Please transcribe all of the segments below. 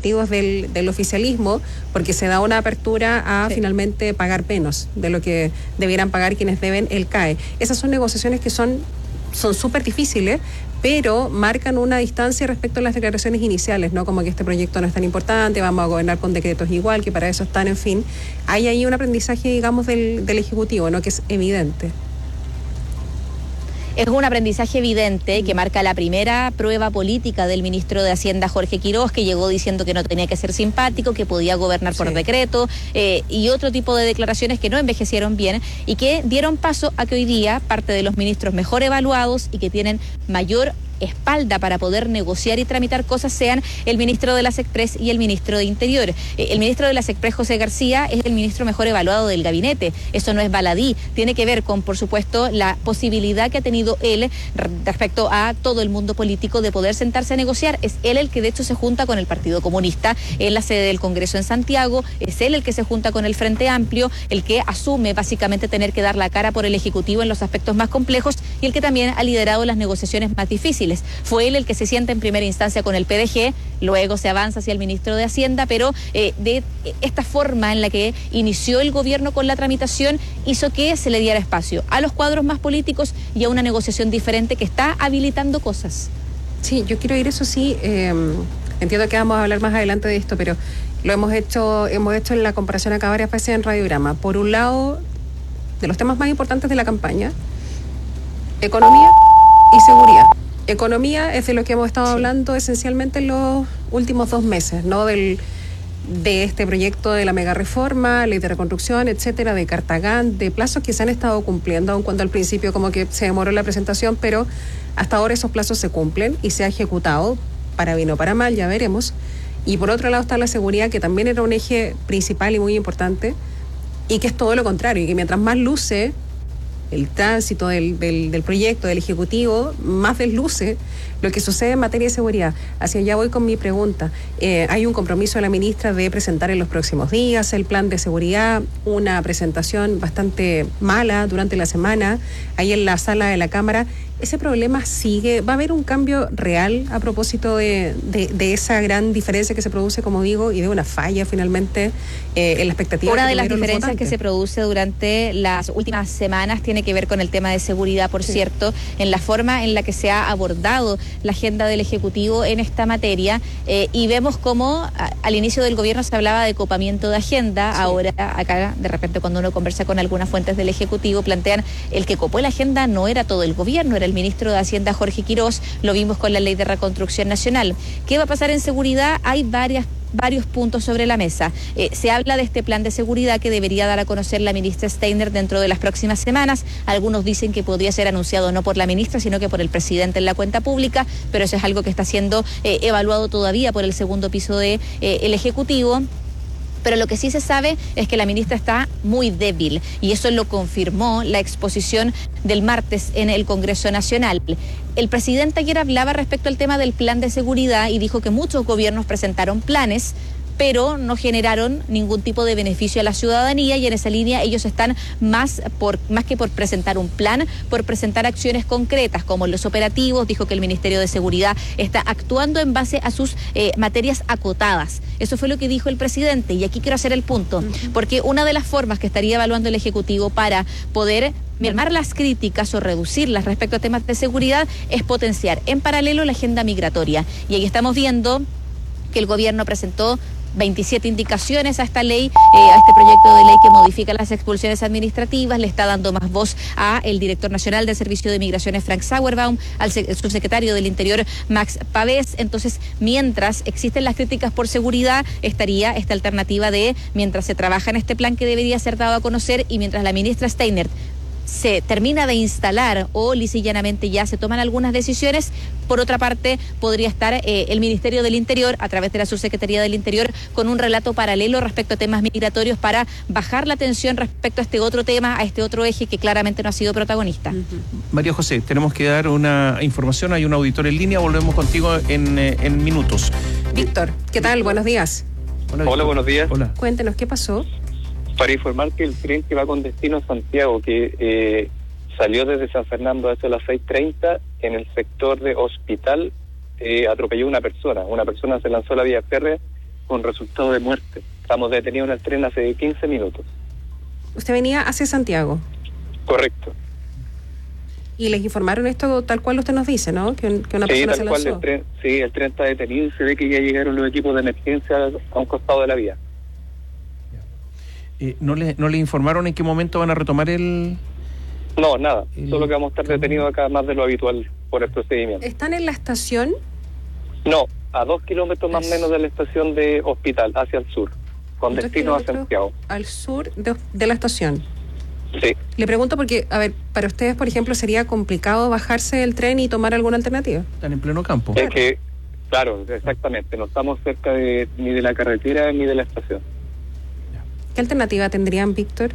directivos del oficialismo, porque se da una apertura a finalmente pagar menos de lo que debieran pagar quienes deben el CAE. Esas son negociaciones que son súper difíciles, pero marcan una distancia respecto a las declaraciones iniciales, ¿no? Como que este proyecto no es tan importante, vamos a gobernar con decretos igual, que para eso están, en fin. Hay ahí un aprendizaje, digamos, del Ejecutivo, ¿no? Que es evidente. Es un aprendizaje evidente que marca la primera prueba política del ministro de Hacienda, Jorge Quiroz, que llegó diciendo que no tenía que ser simpático, que podía gobernar por decreto, y otro tipo de declaraciones que no envejecieron bien y que dieron paso a que hoy día parte de los ministros mejor evaluados y que tienen mayor espalda para poder negociar y tramitar cosas sean el ministro de las Express y el ministro de Interior. El ministro de las Express, José García, es el ministro mejor evaluado del gabinete. Eso no es baladí. Tiene que ver con, por supuesto, la posibilidad que ha tenido él respecto a todo el mundo político de poder sentarse a negociar. Es él el que de hecho se junta con el Partido Comunista en la sede del Congreso en Santiago. Es él el que se junta con el Frente Amplio, el que asume básicamente tener que dar la cara por el Ejecutivo en los aspectos más complejos y el que también ha liderado las negociaciones más difíciles. Fue él el que se sienta en primera instancia con el PDG, luego se avanza hacia el ministro de Hacienda, pero de esta forma en la que inició el gobierno con la tramitación hizo que se le diera espacio a los cuadros más políticos y a una negociación diferente que está habilitando cosas. Sí, yo quiero ir, eso sí, entiendo que vamos a hablar más adelante de esto, pero lo hemos hecho en la comparación acá varias veces en Radiograma. Por un lado, de los temas más importantes de la campaña, economía y seguridad. Economía es de lo que hemos estado hablando esencialmente en los últimos 2 meses, ¿no? De este proyecto de la mega reforma, ley de reconstrucción, etcétera, de Cartagán, de plazos que se han estado cumpliendo, aun cuando al principio como que se demoró la presentación, pero hasta ahora esos plazos se cumplen y se ha ejecutado, para bien o para mal, ya veremos. Y por otro lado está la seguridad, que también era un eje principal y muy importante, y que es todo lo contrario, y que mientras más luce el tránsito del proyecto, del Ejecutivo, más desluce lo que sucede en materia de seguridad. Hacia allá voy con mi pregunta. Hay un compromiso de la ministra de presentar en los próximos días el plan de seguridad, una presentación bastante mala durante la semana, ahí en la sala de la Cámara. ¿Ese problema sigue? ¿Va a haber un cambio real a propósito de esa gran diferencia que se produce, como digo, y de una falla finalmente en la expectativa? Una de las diferencias que se produce durante las últimas semanas tiene que ver con el tema de seguridad, por cierto, en la forma en la que se ha abordado la agenda del Ejecutivo en esta materia, y vemos cómo al inicio del gobierno se hablaba de copamiento de agenda. Ahora acá de repente cuando uno conversa con algunas fuentes del Ejecutivo plantean el que copó la agenda no era todo el gobierno, era el ministro de Hacienda, Jorge Quiroz. Lo vimos con la ley de reconstrucción nacional. ¿Qué va a pasar en seguridad? Hay varios puntos sobre la mesa. Se habla de este plan de seguridad que debería dar a conocer la ministra Steiner dentro de las próximas semanas. Algunos dicen que podría ser anunciado no por la ministra, sino que por el presidente en la cuenta pública, pero eso es algo que está siendo evaluado todavía por el segundo piso del Ejecutivo. Pero lo que sí se sabe es que la ministra está muy débil y eso lo confirmó la exposición del martes en el Congreso Nacional. El presidente ayer hablaba respecto al tema del plan de seguridad y dijo que muchos gobiernos presentaron planes, pero no generaron ningún tipo de beneficio a la ciudadanía, y en esa línea ellos están más que por presentar un plan, por presentar acciones concretas como los operativos. Dijo que el Ministerio de Seguridad está actuando en base a sus materias acotadas. Eso fue lo que dijo el presidente, y aquí quiero hacer el punto, porque una de las formas que estaría evaluando el Ejecutivo para poder mermar las críticas o reducirlas respecto a temas de seguridad es potenciar en paralelo la agenda migratoria. Y ahí estamos viendo que el gobierno presentó 27 indicaciones a esta ley, a este proyecto de ley que modifica las expulsiones administrativas. Le está dando más voz a el director nacional del Servicio de Migraciones, Frank Sauerbaum, al subsecretario del Interior, Max Pavés. Entonces, mientras existen las críticas por seguridad, estaría esta alternativa de, mientras se trabaja en este plan que debería ser dado a conocer y mientras la ministra Steiner se termina de instalar o lisa y llanamente ya se toman algunas decisiones, por otra parte podría estar el Ministerio del Interior a través de la Subsecretaría del Interior con un relato paralelo respecto a temas migratorios para bajar la tensión respecto a este otro tema, a este otro eje que claramente no ha sido protagonista. María José, tenemos que dar una información, hay un auditor en línea, volvemos contigo en minutos. Víctor, ¿qué tal? Buenos días. Hola, buenos días. Hola. Cuéntenos, ¿qué pasó? Para informar que el tren que va con destino a Santiago, que salió desde San Fernando a eso a las 6:30, en el sector de Hospital, atropelló una persona. Una persona se lanzó a la vía férrea con resultado de muerte. Estamos detenidos en el tren hace 15 minutos. Usted venía hacia Santiago. Correcto. Y les informaron esto tal cual usted nos dice, ¿no? Que una Sí, persona tal se cual lanzó. el tren está detenido y se ve que ya llegaron los equipos de emergencia a un costado de la vía. ¿No le informaron en qué momento van a retomar el...? No, nada. Solo que vamos a estar detenidos acá más de lo habitual por el procedimiento. ¿Están en la estación? No, a 2 kilómetros más o menos de la estación de Hospital, hacia el sur, con 2 destino a kilómetros Santiago. Al sur de la estación. Sí. Le pregunto porque, a ver, para ustedes, por ejemplo, ¿sería complicado bajarse del tren y tomar alguna alternativa? Están en pleno campo. Es que, claro, exactamente, no estamos cerca ni de la carretera ni de la estación. ¿Qué alternativa tendrían, Víctor?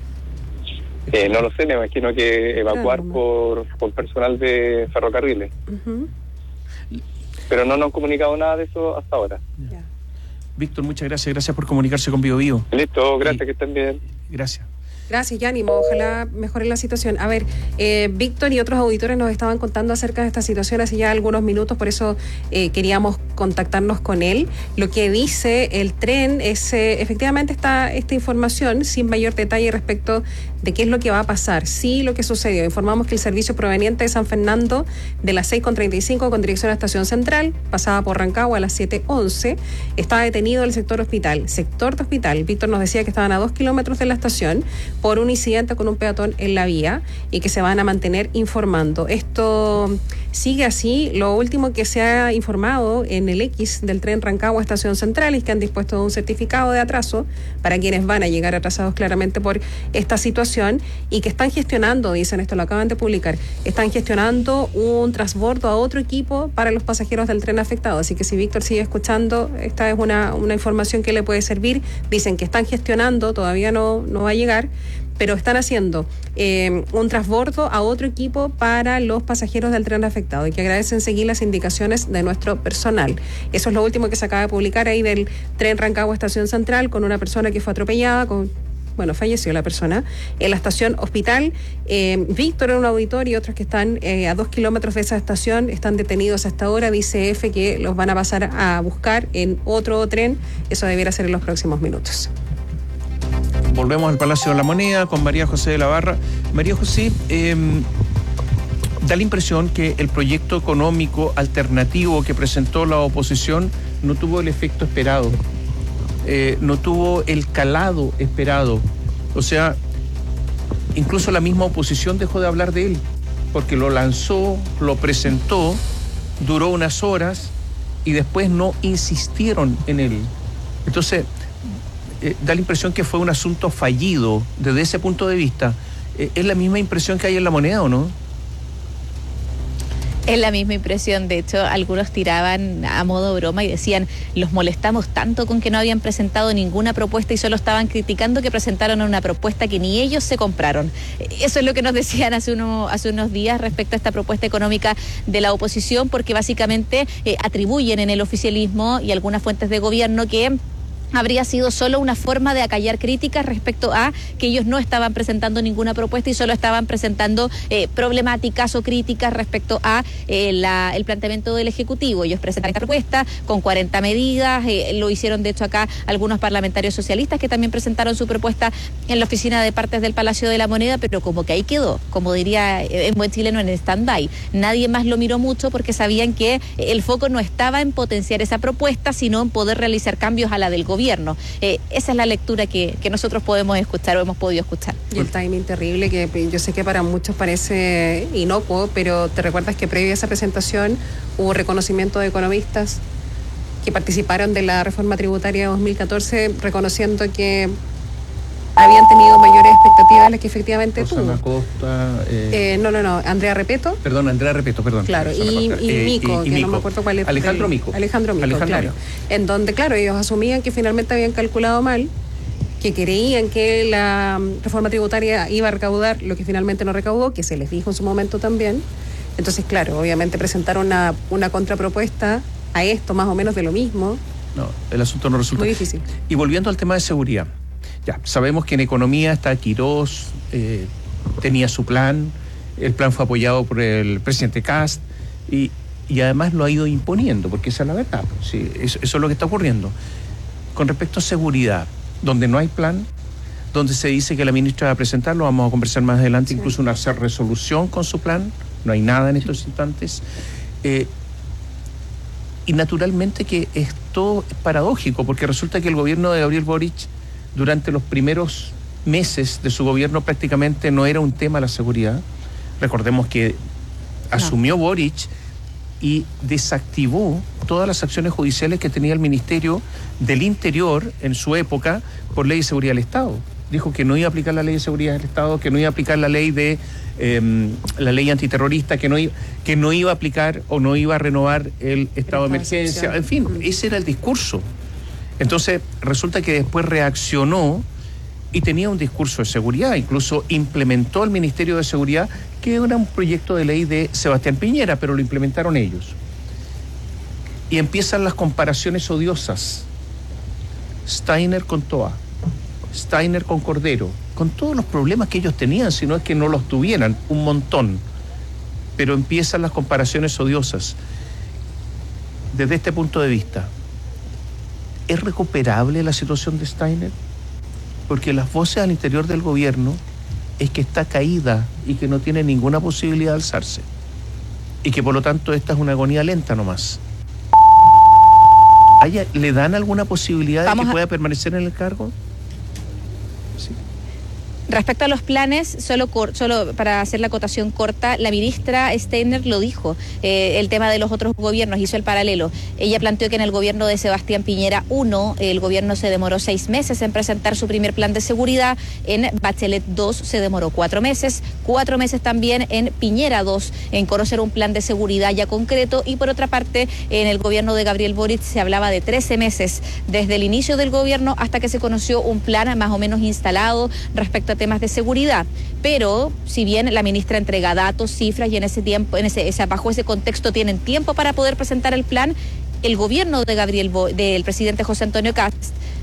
No lo sé, me imagino que evacuar por personal de ferrocarriles. Uh-huh. Pero no nos han comunicado nada de eso hasta ahora. Ya. Víctor, muchas gracias por comunicarse con Bio Bio. Listo, gracias, que estén bien. Gracias. Gracias, Yánimo. Ojalá mejore la situación. A ver, Víctor y otros auditores nos estaban contando acerca de esta situación hace ya algunos minutos, por eso queríamos contactarnos con él. Lo que dice el tren es, efectivamente está esta información sin mayor detalle respecto de qué es lo que va a pasar. Sí, lo que sucedió. Informamos que el servicio proveniente de San Fernando de las 6:35 con dirección a Estación Central, pasaba por Rancagua a las 7:11, estaba detenido en el sector hospital. Sector de hospital. Víctor nos decía que estaban a 2 kilómetros de la estación por un incidente con un peatón en la vía y que se van a mantener informando. Esto sigue así. Lo último que se ha informado en el X del tren Rancagua Estación Central es que han dispuesto un certificado de atraso para quienes van a llegar atrasados claramente por esta situación y que están gestionando, dicen, esto lo acaban de publicar, están gestionando un transbordo a otro equipo para los pasajeros del tren afectado. Así que si Víctor sigue escuchando, esta es una información que le puede servir. Dicen que están gestionando, todavía no va a llegar, pero están haciendo un transbordo a otro equipo para los pasajeros del tren afectado y que agradecen seguir las indicaciones de nuestro personal. Eso es lo último que se acaba de publicar ahí del tren Rancagua Estación Central, con una persona que fue atropellada, falleció la persona en la estación hospital. Víctor en un auditorio y otros que están a 2 kilómetros de esa estación están detenidos hasta ahora. Dice F que los van a pasar a buscar en otro tren. Eso debiera ser en los próximos minutos. Volvemos al Palacio de la Moneda con María José de la Barra. María José, da la impresión que el proyecto económico alternativo que presentó la oposición no tuvo el efecto esperado, no tuvo el calado esperado. O sea, incluso la misma oposición dejó de hablar de él, porque lo lanzó, lo presentó, duró unas horas y después no insistieron en él. Entonces, da la impresión que fue un asunto fallido desde ese punto de vista. ¿Es la misma impresión que hay en La Moneda o no? Es la misma impresión. De hecho, algunos tiraban a modo broma y decían, los molestamos tanto con que no habían presentado ninguna propuesta y solo estaban criticando que presentaron una propuesta que ni ellos se compraron. Eso es lo que nos decían hace unos días respecto a esta propuesta económica de la oposición, porque básicamente atribuyen en el oficialismo y algunas fuentes de gobierno que habría sido solo una forma de acallar críticas respecto a que ellos no estaban presentando ninguna propuesta y solo estaban presentando problemáticas o críticas respecto a el planteamiento del Ejecutivo. Ellos presentan esta propuesta con 40 medidas, lo hicieron de hecho acá algunos parlamentarios socialistas que también presentaron su propuesta en la oficina de partes del Palacio de la Moneda, pero como que ahí quedó, como diría en buen chileno, en stand-by. Nadie más lo miró mucho porque sabían que el foco no estaba en potenciar esa propuesta, sino en poder realizar cambios a la del gobierno. Esa es la lectura que nosotros podemos escuchar o hemos podido escuchar. Y el timing terrible, que yo sé que para muchos parece inocuo, pero te recuerdas que previo a esa presentación hubo reconocimiento de economistas que participaron de la reforma tributaria de 2014, reconociendo que habían tenido mayores expectativas de las que efectivamente Rosana tuvo. Costa, No, Andrea Repeto. Andrea Repeto, perdón. Claro, y Mico, que Mico. No me acuerdo cuál es. Alejandro Mico, claro. En donde, claro, ellos asumían que finalmente habían calculado mal, que creían que la reforma tributaria iba a recaudar lo que finalmente no recaudó, que se les dijo en su momento también. Entonces, claro, obviamente presentaron una contrapropuesta a esto, más o menos de lo mismo. No, el asunto no resulta. Muy difícil. Y volviendo al tema de seguridad. Ya, sabemos que en economía está Quirós, tenía su plan, el plan fue apoyado por el presidente Kast y además lo ha ido imponiendo, porque esa es la verdad, sí, eso es lo que está ocurriendo. con respecto a seguridad, donde no hay plan, donde se dice que la ministra va a presentarlo, vamos a conversar más adelante, incluso una resolución con su plan, no hay nada en estos instantes. Y naturalmente que esto es paradójico, porque resulta que el gobierno de Gabriel Boric, durante los primeros meses de su gobierno, prácticamente no era un tema la seguridad. Recordemos que asumió Boric y desactivó todas las acciones judiciales que tenía el Ministerio del Interior en su época por ley de seguridad del Estado. Dijo que no iba a aplicar la ley de seguridad del Estado, que no iba a aplicar la ley de la ley antiterrorista, que no iba a aplicar o no iba a renovar el estado de emergencia. En fin, ese era el discurso. Entonces, resulta que después reaccionó y tenía un discurso de seguridad, incluso implementó el Ministerio de Seguridad, que era un proyecto de ley de Sebastián Piñera, pero lo implementaron ellos. Y empiezan las comparaciones odiosas. Steiner con Toa, Steiner con Cordero, con todos los problemas que ellos tenían, si no es que no los tuvieran, un montón. Pero empiezan las comparaciones odiosas. Desde este punto de vista, ¿es recuperable la situación de Steiner? Porque las voces al interior del gobierno es que está caída y que no tiene ninguna posibilidad de alzarse. Y que por lo tanto esta es una agonía lenta nomás. ¿Le dan alguna posibilidad de que pueda permanecer en el cargo? Sí. Respecto a los planes, solo para hacer la acotación corta, la ministra Steiner lo dijo, el tema de los otros gobiernos, hizo el paralelo. Ella planteó que en el gobierno de Sebastián Piñera I, el gobierno se demoró 6 meses en presentar su primer plan de seguridad, en Bachelet II se demoró 4 meses, 4 meses también en Piñera II en conocer un plan de seguridad ya concreto, y por otra parte, en el gobierno de Gabriel Boric se hablaba de 13 meses desde el inicio del gobierno hasta que se conoció un plan más o menos instalado respecto a temas de seguridad. Pero si bien la ministra entrega datos, cifras, y en ese tiempo, bajo ese contexto tienen tiempo para poder presentar el plan, el gobierno de del presidente José Antonio Kast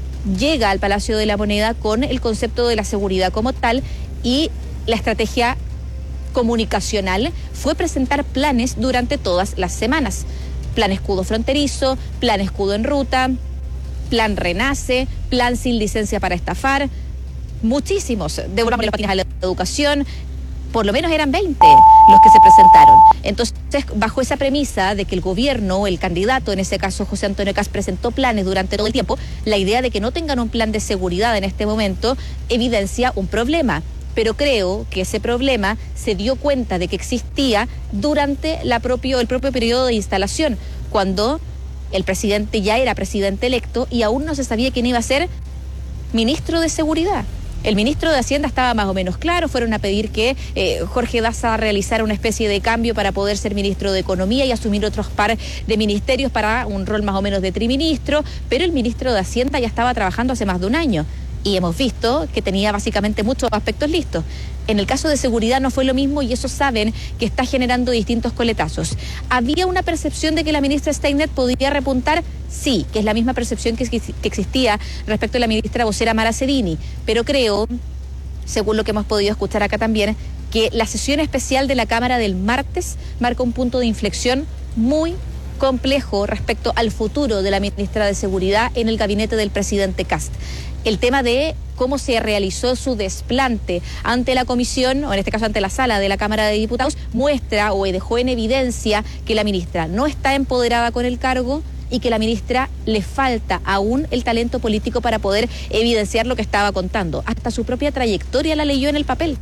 llega al Palacio de la Moneda con el concepto de la seguridad como tal, y la estrategia comunicacional fue presentar planes durante todas las semanas. Plan escudo fronterizo, plan escudo en ruta, plan renace, plan sin licencia para estafar, muchísimos, devolvamos los patines a la educación, por lo menos eran 20 los que se presentaron. Entonces, bajo esa premisa de que el gobierno, el candidato, en ese caso José Antonio Kast, presentó planes durante todo el tiempo, la idea de que no tengan un plan de seguridad en este momento evidencia un problema. Pero creo que ese problema se dio cuenta de que existía durante el propio periodo de instalación, cuando el presidente ya era presidente electo y aún no se sabía quién iba a ser ministro de Seguridad. El ministro de Hacienda estaba más o menos claro, fueron a pedir que Jorge Daza realizara una especie de cambio para poder ser ministro de Economía y asumir otros par de ministerios para un rol más o menos de triministro, pero el ministro de Hacienda ya estaba trabajando hace más de un año y hemos visto que tenía básicamente muchos aspectos listos. En el caso de seguridad no fue lo mismo, y eso saben que está generando distintos coletazos. ¿Había una percepción de que la ministra Steiner podía repuntar? Sí, que es la misma percepción que existía respecto a la ministra vocera Mara Cedini, pero creo, según lo que hemos podido escuchar acá también, que la sesión especial de la Cámara del martes marca un punto de inflexión muy complejo respecto al futuro de la ministra de Seguridad en el gabinete del presidente Kast. El tema de cómo se realizó su desplante ante la comisión, o en este caso ante la sala de la Cámara de Diputados, muestra o dejó en evidencia que la ministra no está empoderada con el cargo y que la ministra le falta aún el talento político para poder evidenciar lo que estaba contando. Hasta su propia trayectoria la leyó en el papel.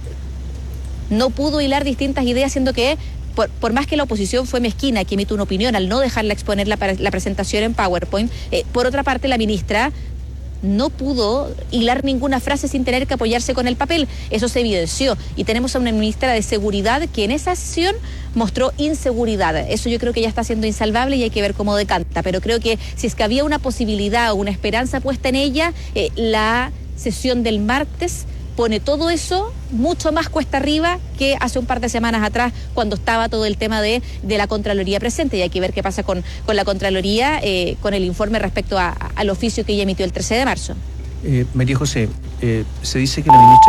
No pudo hilar distintas ideas, siendo que por más que la oposición fue mezquina, que emite una opinión al no dejarla exponer la presentación en PowerPoint, por otra parte la ministra no pudo hilar ninguna frase sin tener que apoyarse con el papel. Eso se evidenció. Y tenemos a una ministra de Seguridad que en esa sesión mostró inseguridad. Eso yo creo que ya está siendo insalvable y hay que ver cómo decanta. Pero creo que si es que había una posibilidad o una esperanza puesta en ella, la sesión del martes pone todo eso mucho más cuesta arriba que hace un par de semanas atrás, cuando estaba todo el tema de la Contraloría presente, y hay que ver qué pasa con la Contraloría, con el informe respecto al oficio que ella emitió el 13 de marzo. María José, se dice que la ministra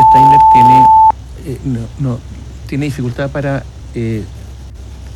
Steiner tiene dificultad para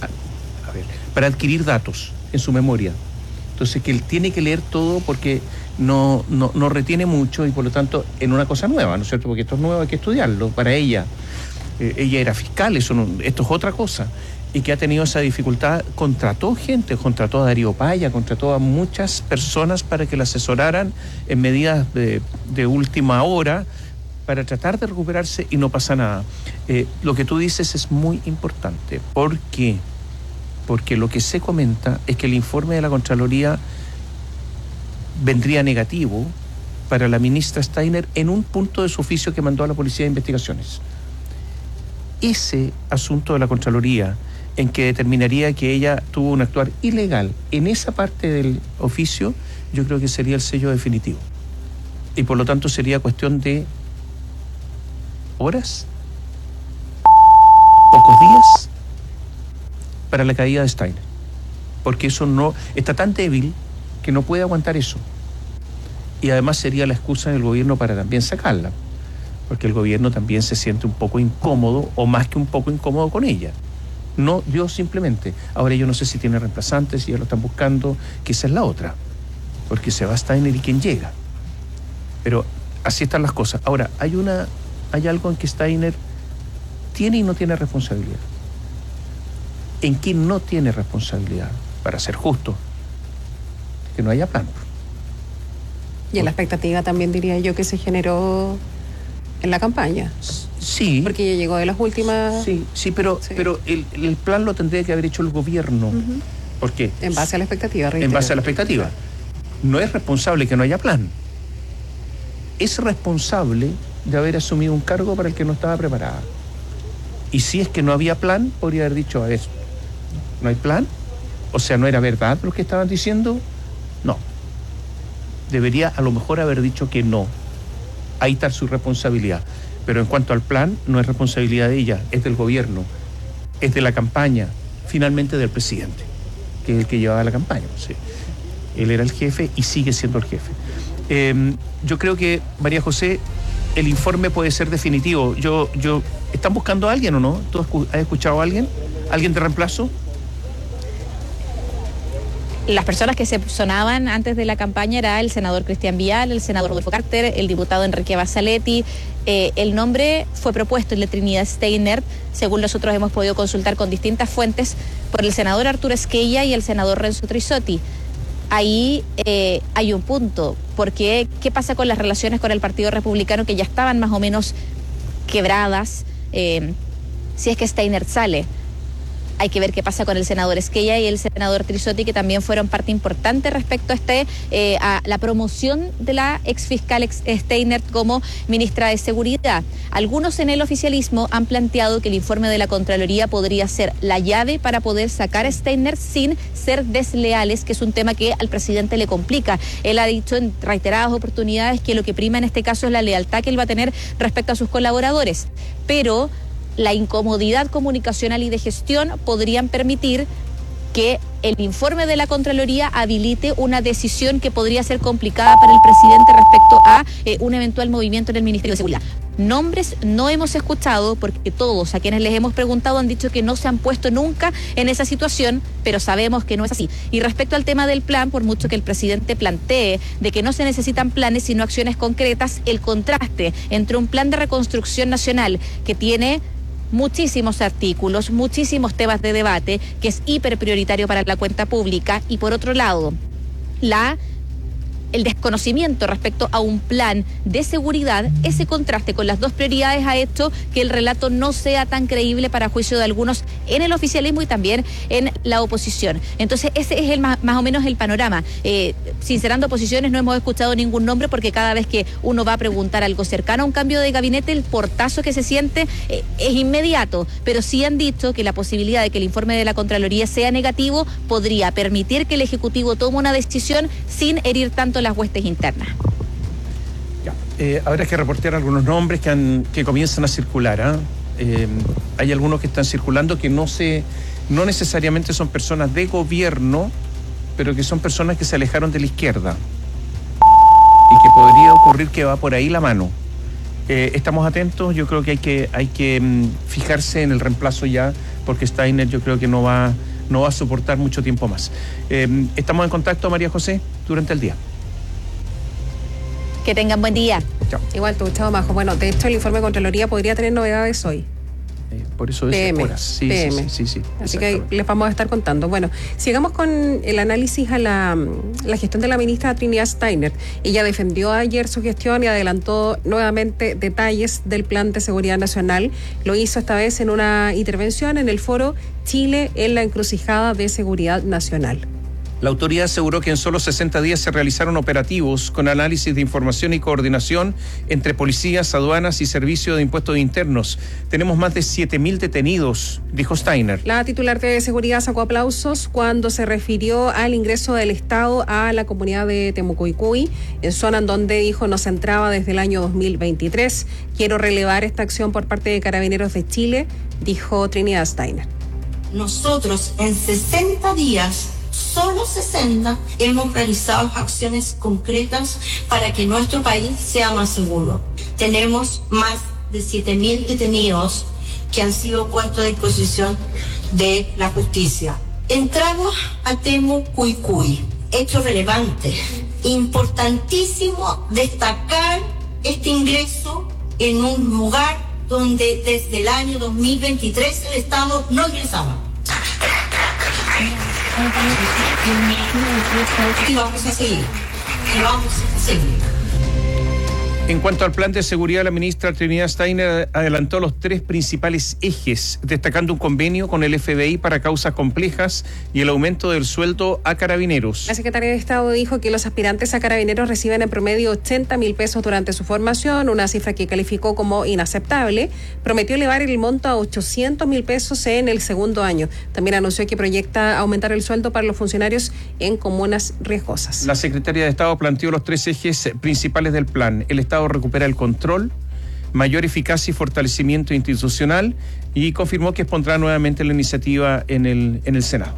adquirir datos en su memoria. Entonces, que él tiene que leer todo porque no retiene mucho y por lo tanto en una cosa nueva, ¿no es cierto? Porque esto es nuevo, hay que estudiarlo. Para ella, ella era fiscal, esto es otra cosa. Y que ha tenido esa dificultad, contrató a Darío Paya, contrató a muchas personas para que la asesoraran en medidas de última hora para tratar de recuperarse y no pasa nada. Lo que tú dices es muy importante. ¿Por qué? Porque lo que se comenta es que el informe de la Contraloría vendría negativo para la ministra Steiner en un punto de su oficio que mandó a la Policía de Investigaciones. Ese asunto de la Contraloría, en que determinaría que ella tuvo un actuar ilegal en esa parte del oficio, yo creo que sería el sello definitivo. Y por lo tanto sería cuestión de horas, pocos días, para la caída de Steiner. Porque eso no está tan débil que no puede aguantar eso. Y además sería la excusa del gobierno para también sacarla. Porque el gobierno también se siente un poco incómodo, o más que un poco incómodo con ella. No, yo simplemente. Ahora yo no sé si tiene reemplazantes, si ya lo están buscando, que esa es la otra. Porque se va Steiner y quién llega. Pero así están las cosas. Ahora, hay algo en que Steiner tiene y no tiene responsabilidad. ¿En qué no tiene responsabilidad? Para ser justo, que no haya plan. Y en la expectativa también diría yo que se generó en la campaña. Sí. Porque ya llegó de las últimas... Sí, pero el plan lo tendría que haber hecho el gobierno. Uh-huh. ¿Por qué? En base a la expectativa, reitero. En base a la expectativa. No es responsable que no haya plan. Es responsable de haber asumido un cargo para el que no estaba preparada. Y si es que no había plan, podría haber dicho, a ver, ¿no hay plan? O sea, ¿no era verdad lo que estaban diciendo? No. Debería a lo mejor haber dicho que no. Ahí está su responsabilidad. Pero en cuanto al plan, no es responsabilidad de ella, es del gobierno, es de la campaña, finalmente del presidente, que es el que llevaba la campaña. Sí. Él era el jefe y sigue siendo el jefe. Yo creo que, María José, el informe puede ser definitivo. ¿Están buscando a alguien o no? ¿Tú has escuchado a alguien? ¿Alguien de reemplazo? Las personas que se sonaban antes de la campaña era el senador Cristian Vial, el senador Rodolfo Carter, el diputado Enrique Basaletti. El nombre fue propuesto, el de Trinidad Steiner, según nosotros hemos podido consultar con distintas fuentes, por el senador Arturo Esquella y el senador Renzo Trisotti. Ahí hay un punto, porque ¿qué pasa con las relaciones con el Partido Republicano que ya estaban más o menos quebradas? Si es que Steiner sale, hay que ver qué pasa con el senador Esquella y el senador Trisotti, que también fueron parte importante respecto a la promoción de la exfiscal Steiner como ministra de Seguridad. Algunos en el oficialismo han planteado que el informe de la Contraloría podría ser la llave para poder sacar a Steiner sin ser desleales, que es un tema que al presidente le complica. Él ha dicho en reiteradas oportunidades que lo que prima en este caso es la lealtad que él va a tener respecto a sus colaboradores. Pero la incomodidad comunicacional y de gestión podrían permitir que el informe de la Contraloría habilite una decisión que podría ser complicada para el presidente respecto a un eventual movimiento en el Ministerio de Seguridad. Nombres no hemos escuchado porque todos a quienes les hemos preguntado han dicho que no se han puesto nunca en esa situación, pero sabemos que no es así. Y respecto al tema del plan, por mucho que el presidente plantee de que no se necesitan planes sino acciones concretas, el contraste entre un plan de reconstrucción nacional que tiene muchísimos artículos, muchísimos temas de debate, que es hiper prioritario para la cuenta pública, y por otro lado, el desconocimiento respecto a un plan de seguridad, ese contraste con las dos prioridades ha hecho que el relato no sea tan creíble para juicio de algunos en el oficialismo y también en la oposición. Entonces ese es más o menos el panorama. Sincerando posiciones, no hemos escuchado ningún nombre porque cada vez que uno va a preguntar algo cercano a un cambio de gabinete, el portazo que se siente es inmediato, pero sí han dicho que la posibilidad de que el informe de la Contraloría sea negativo podría permitir que el Ejecutivo tome una decisión sin herir tanto las huestes internas. Habrá que reportear algunos nombres que comienzan a circular. Hay algunos que están circulando que no necesariamente son personas de gobierno, pero que son personas que se alejaron de la izquierda y que podría ocurrir que va por ahí la mano. Estamos atentos. Yo creo que hay que fijarse en el reemplazo ya, porque Steiner yo creo que no va a soportar mucho tiempo más. Estamos en contacto, María José, durante el día. Que tengan buen día. Chao. Igual tú, chao, Majo. Bueno, de hecho, el informe de Contraloría podría tener novedades hoy. Por eso es PM, horas. Sí, PM. sí. Así que les vamos a estar contando. Bueno, sigamos con el análisis a la gestión de la ministra Trinidad Steiner. Ella defendió ayer su gestión y adelantó nuevamente detalles del Plan de Seguridad Nacional. Lo hizo esta vez en una intervención en el foro Chile en la encrucijada de seguridad nacional. La autoridad aseguró que en solo 60 días se realizaron operativos con análisis de información y coordinación entre policías, aduanas y servicio de impuestos internos. Tenemos más de 7.000 detenidos, dijo Steiner. La titular de seguridad sacó aplausos cuando se refirió al ingreso del Estado a la comunidad de Temucuicui, en zona en donde dijo no se entraba desde el año 2023. Quiero relevar esta acción por parte de Carabineros de Chile, dijo Trinidad Steiner. Nosotros en 60 días, solo 60, hemos realizado acciones concretas para que nuestro país sea más seguro. Tenemos más de 7.000 detenidos que han sido puestos a disposición de la justicia. Entramos a Temucuicui, hecho relevante, importantísimo destacar este ingreso en un lugar donde desde el año 2023 el Estado no ingresaba. Y vamos a seguir. En cuanto al plan de seguridad, la ministra Trinidad Steiner adelantó los 3 principales ejes, destacando un convenio con el FBI para causas complejas y el aumento del sueldo a carabineros. La secretaria de Estado dijo que los aspirantes a carabineros reciben en promedio 80.000 pesos durante su formación, una cifra que calificó como inaceptable. Prometió elevar el monto a 800.000 pesos en el segundo año. También anunció que proyecta aumentar el sueldo para los funcionarios en comunas riesgosas. La secretaria de Estado planteó los 3 ejes principales del plan. El Estado recupera el control, mayor eficacia y fortalecimiento institucional, y confirmó que expondrá nuevamente la iniciativa en el Senado.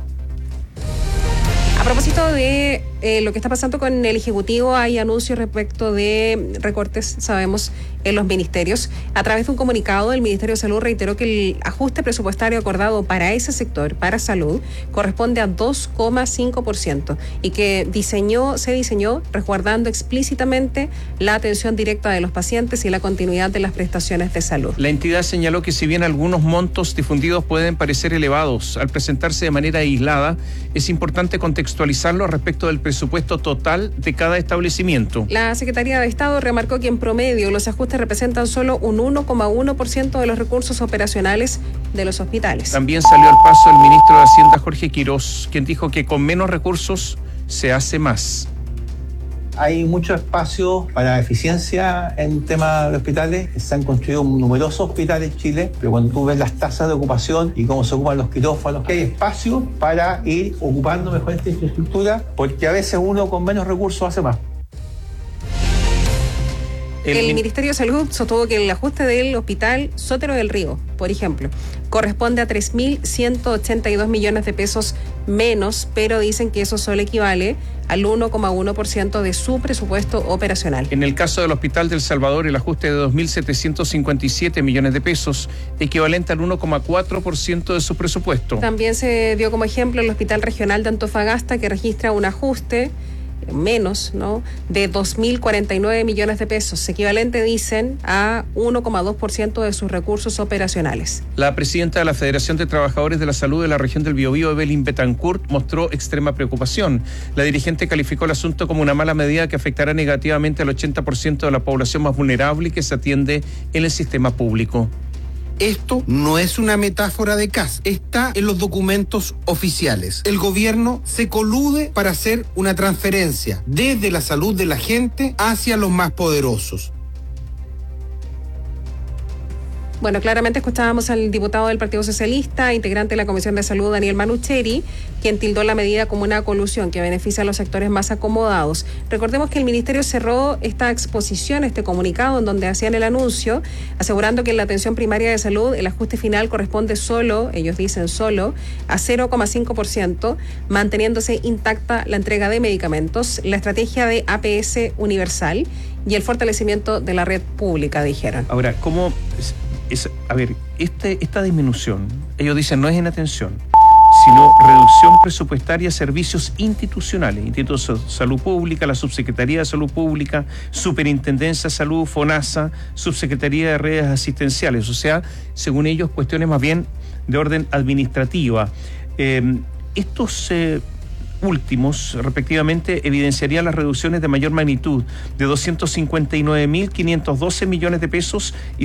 A propósito de lo que está pasando con el Ejecutivo, hay anuncios respecto de recortes, sabemos, en los ministerios. A través de un comunicado, el Ministerio de Salud reiteró que el ajuste presupuestario acordado para ese sector, para salud, corresponde a 2,5% y que se diseñó resguardando explícitamente la atención directa de los pacientes y la continuidad de las prestaciones de salud. La entidad señaló que si bien algunos montos difundidos pueden parecer elevados al presentarse de manera aislada, es importante contextualizarlo respecto del presupuesto total de cada establecimiento. La Secretaría de Estado remarcó que en promedio los ajustes representan solo un 1,1% de los recursos operacionales de los hospitales. También salió al paso el ministro de Hacienda, Jorge Quirós, quien dijo que con menos recursos se hace más. Hay mucho espacio para eficiencia en temas de hospitales. Se han construido numerosos hospitales en Chile, pero cuando tú ves las tasas de ocupación y cómo se ocupan los quirófanos, hay espacio para ir ocupando mejor esta infraestructura, porque a veces uno con menos recursos hace más. El Ministerio de Salud sostuvo que el ajuste del hospital Sotero del Río, por ejemplo, corresponde a 3.182 millones de pesos menos, pero dicen que eso solo equivale al 1,1% de su presupuesto operacional. En el caso del Hospital del Salvador, el ajuste de 2.757 millones de pesos, equivalente al 1,4% de su presupuesto. También se dio como ejemplo el Hospital Regional de Antofagasta, que registra un ajuste menos, ¿no?, de 2.049 millones de pesos, equivalente, dicen, a 1,2% de sus recursos operacionales. La presidenta de la Federación de Trabajadores de la Salud de la región del Biobío, Evelyn Betancourt, mostró extrema preocupación. La dirigente calificó el asunto como una mala medida que afectará negativamente al 80% de la población más vulnerable y que se atiende en el sistema público. Esto no es una metáfora de caso, está en los documentos oficiales. El gobierno se colude para hacer una transferencia desde la salud de la gente hacia los más poderosos. Bueno, claramente escuchábamos al diputado del Partido Socialista, integrante de la Comisión de Salud, Daniel Manucheri, quien tildó la medida como una colusión que beneficia a los sectores más acomodados. Recordemos que el Ministerio cerró esta exposición, este comunicado, en donde hacían el anuncio, asegurando que en la atención primaria de salud el ajuste final corresponde solo, ellos dicen solo, a 0,5%, manteniéndose intacta la entrega de medicamentos, la estrategia de APS universal y el fortalecimiento de la red pública, dijeron. Ahora, ¿cómo...? A ver, esta disminución, ellos dicen, no es en atención. sino reducción presupuestaria a servicios institucionales, Instituto de Salud Pública, la Subsecretaría de Salud Pública, Superintendencia de Salud, FONASA, Subsecretaría de Redes Asistenciales, o sea, según ellos, cuestiones más bien de orden administrativa. Estos últimos, respectivamente, evidenciarían las reducciones de mayor magnitud de 259.512 millones de pesos y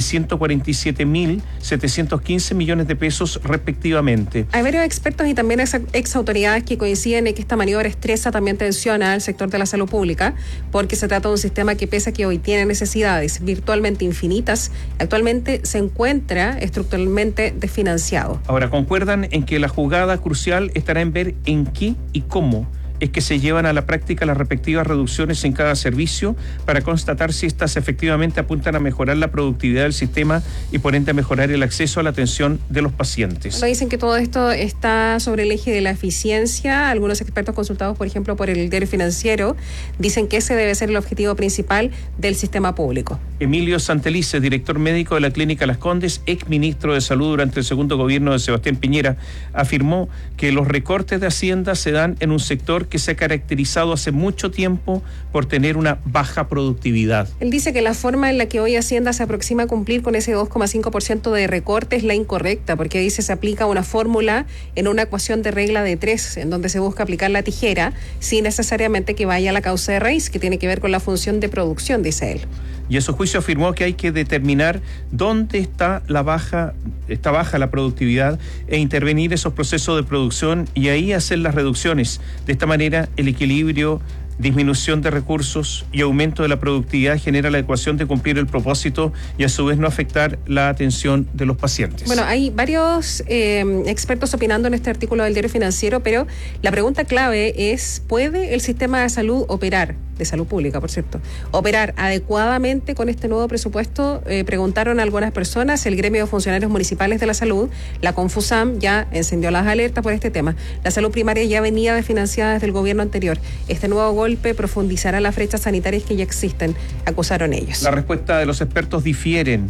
147.715 millones de pesos, respectivamente. Hay varios expertos y también ex autoridades que coinciden en que esta maniobra estresa también tensiona al sector de la salud pública, porque se trata de un sistema que, pese a que hoy tiene necesidades virtualmente infinitas, actualmente se encuentra estructuralmente desfinanciado. Ahora, concuerdan en que la jugada crucial estará en ver en qué y cómo es que se llevan a la práctica las respectivas reducciones en cada servicio para constatar si éstas efectivamente apuntan a mejorar la productividad del sistema y por ende a mejorar el acceso a la atención de los pacientes. Dicen que todo esto está sobre el eje de la eficiencia. Algunos expertos consultados, por ejemplo, por el Diario Financiero, dicen que ese debe ser el objetivo principal del sistema público. Emilio Santelice, director médico de la Clínica Las Condes, ex ministro de Salud durante el segundo gobierno de Sebastián Piñera, afirmó que los recortes de Hacienda se dan en un sector que se ha caracterizado hace mucho tiempo por tener una baja productividad. Él dice que la forma en la que hoy Hacienda se aproxima a cumplir con ese 2,5% de recorte es la incorrecta, porque dice se aplica una fórmula en una ecuación de regla de 3, en donde se busca aplicar la tijera sin necesariamente que vaya a la causa de raíz, que tiene que ver con la función de producción, dice él. Y en su juicio afirmó que hay que determinar dónde está baja la productividad e intervenir esos procesos de producción y ahí hacer las reducciones. De esta manera, el equilibrio, disminución de recursos y aumento de la productividad genera la ecuación de cumplir el propósito y a su vez no afectar la atención de los pacientes. Bueno, hay varios expertos opinando en este artículo del Diario Financiero, pero la pregunta clave es, ¿puede el sistema de salud operar, de salud pública, por cierto, operar adecuadamente con este nuevo presupuesto? Preguntaron a algunas personas. El gremio de funcionarios municipales de la salud, la Confusam, ya encendió las alertas por este tema. La salud primaria ya venía desfinanciada desde el gobierno anterior. Este nuevo golpe profundizará las brechas sanitarias que ya existen, acusaron ellos. La respuesta de los expertos difieren.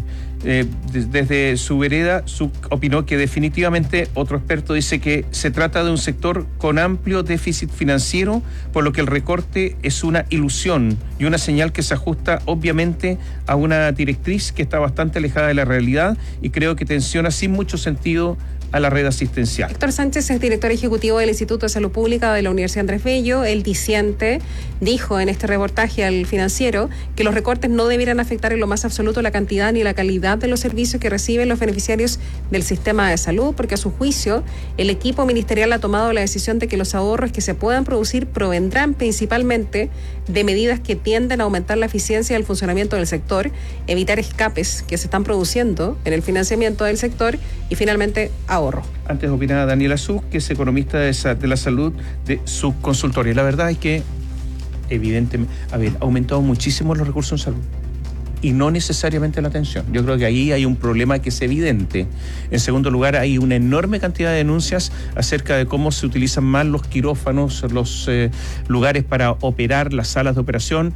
Desde su vereda, opinó que definitivamente, otro experto dice que se trata de un sector con amplio déficit financiero, por lo que el recorte es una ilusión y una señal que se ajusta obviamente a una directriz que está bastante alejada de la realidad y creo que tensiona sin mucho sentido a la red asistencial. Héctor Sánchez es director ejecutivo del Instituto de Salud Pública de la Universidad Andrés Bello. El diciente dijo en este reportaje al Financiero que los recortes no debieran afectar en lo más absoluto la cantidad ni la calidad de los servicios que reciben los beneficiarios del sistema de salud, porque a su juicio el equipo ministerial ha tomado la decisión de que los ahorros que se puedan producir provendrán principalmente de medidas que tienden a aumentar la eficiencia del funcionamiento del sector, evitar escapes que se están produciendo en el financiamiento del sector y finalmente ahorro. Antes opinaba Daniela Suc, que es economista de la salud de su consultorio. La verdad es que, evidentemente, ha aumentado muchísimo los recursos en salud y no necesariamente la atención. Yo creo que ahí hay un problema que es evidente. En segundo lugar, hay una enorme cantidad de denuncias acerca de cómo se utilizan mal los quirófanos, los lugares para operar, las salas de operación,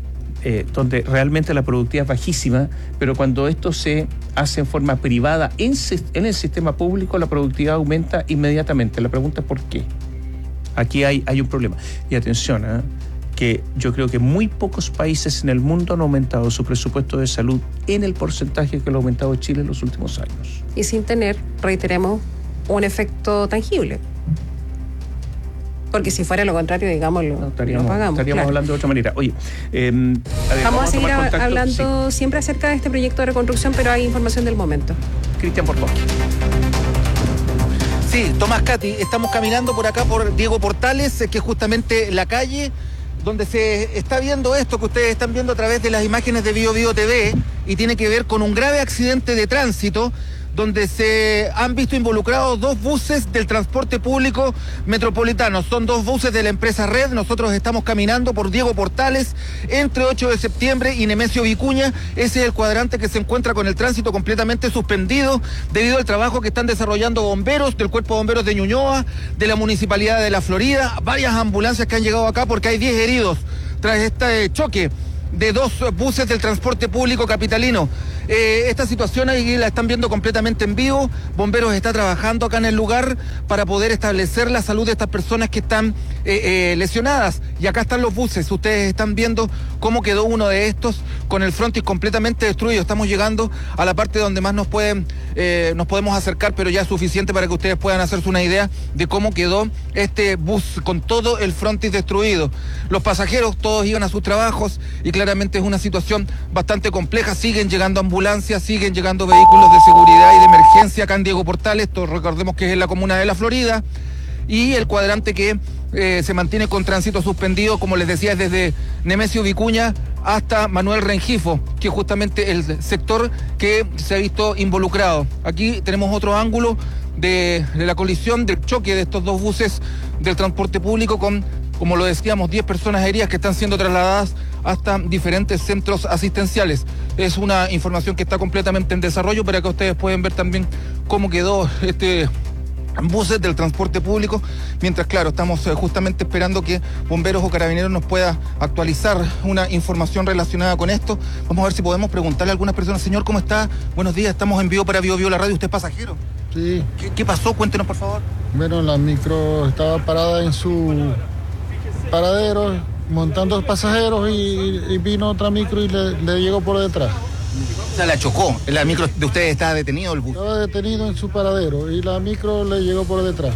donde realmente la productividad es bajísima, pero cuando esto se hace en forma privada en el sistema público, la productividad aumenta inmediatamente. La pregunta es ¿por qué? Aquí hay un problema. Y atención, que yo creo que muy pocos países en el mundo han aumentado su presupuesto de salud en el porcentaje que lo ha aumentado Chile en los últimos años. Y sin tener, reiteremos, un efecto tangible. Porque si fuera lo contrario, digámoslo, no, lo pagamos. Estaríamos hablando de otra manera. Oye, vamos a seguir hablando siempre acerca de este proyecto de reconstrucción, pero hay información del momento. Cristian Portón. Sí, Tomás Cati, estamos caminando por acá por Diego Portales, que es justamente la calle donde se está viendo esto que ustedes están viendo a través de las imágenes de Bio Bio TV y tiene que ver con un grave accidente de tránsito donde se han visto involucrados 2 buses del transporte público metropolitano. Son 2 buses de la empresa Red. Nosotros estamos caminando por Diego Portales, entre 8 de septiembre y Nemesio Vicuña. Ese es el cuadrante que se encuentra con el tránsito completamente suspendido debido al trabajo que están desarrollando bomberos del Cuerpo de Bomberos de Ñuñoa, de la Municipalidad de La Florida, varias ambulancias que han llegado acá porque hay 10 heridos tras este choque. de 2 buses del transporte público capitalino. Esta situación ahí la están viendo completamente en vivo. Bomberos está trabajando acá en el lugar para poder establecer la salud de estas personas que están lesionadas. Y acá están los buses. Ustedes están viendo cómo quedó uno de estos con el frontis completamente destruido. Estamos llegando a la parte donde más nos podemos acercar, pero ya es suficiente para que ustedes puedan hacerse una idea de cómo quedó este bus con todo el frontis destruido. Los pasajeros todos iban a sus trabajos y claramente es una situación bastante compleja. Siguen llegando ambulancias, siguen llegando vehículos de seguridad y de emergencia acá en Diego Portales. Esto recordemos que es en la comuna de La Florida, y el cuadrante que se mantiene con tránsito suspendido, como les decía, es desde Nemesio Vicuña hasta Manuel Rengifo, que es justamente el sector que se ha visto involucrado. Aquí tenemos otro ángulo de la colisión, del choque de estos 2 buses del transporte público con, como lo decíamos, 10 personas heridas que están siendo trasladadas hasta diferentes centros asistenciales. Es una información que está completamente en desarrollo, para que ustedes pueden ver también cómo quedó buses del transporte público, mientras, claro, estamos justamente esperando que bomberos o carabineros nos pueda actualizar una información relacionada con esto. Vamos a ver si podemos preguntarle a algunas personas. Señor, ¿cómo está? Buenos días, estamos en vivo para Bio Bio La Radio. ¿Usted es pasajero? Sí. ¿Qué pasó? Cuéntenos, por favor. Bueno, la micro estaba parada en su paradero, montando pasajeros, y vino otra micro y le llegó por detrás. O sea, la chocó. La micro de ustedes estaba detenido, el bus. Estaba detenido en su paradero y la micro le llegó por detrás.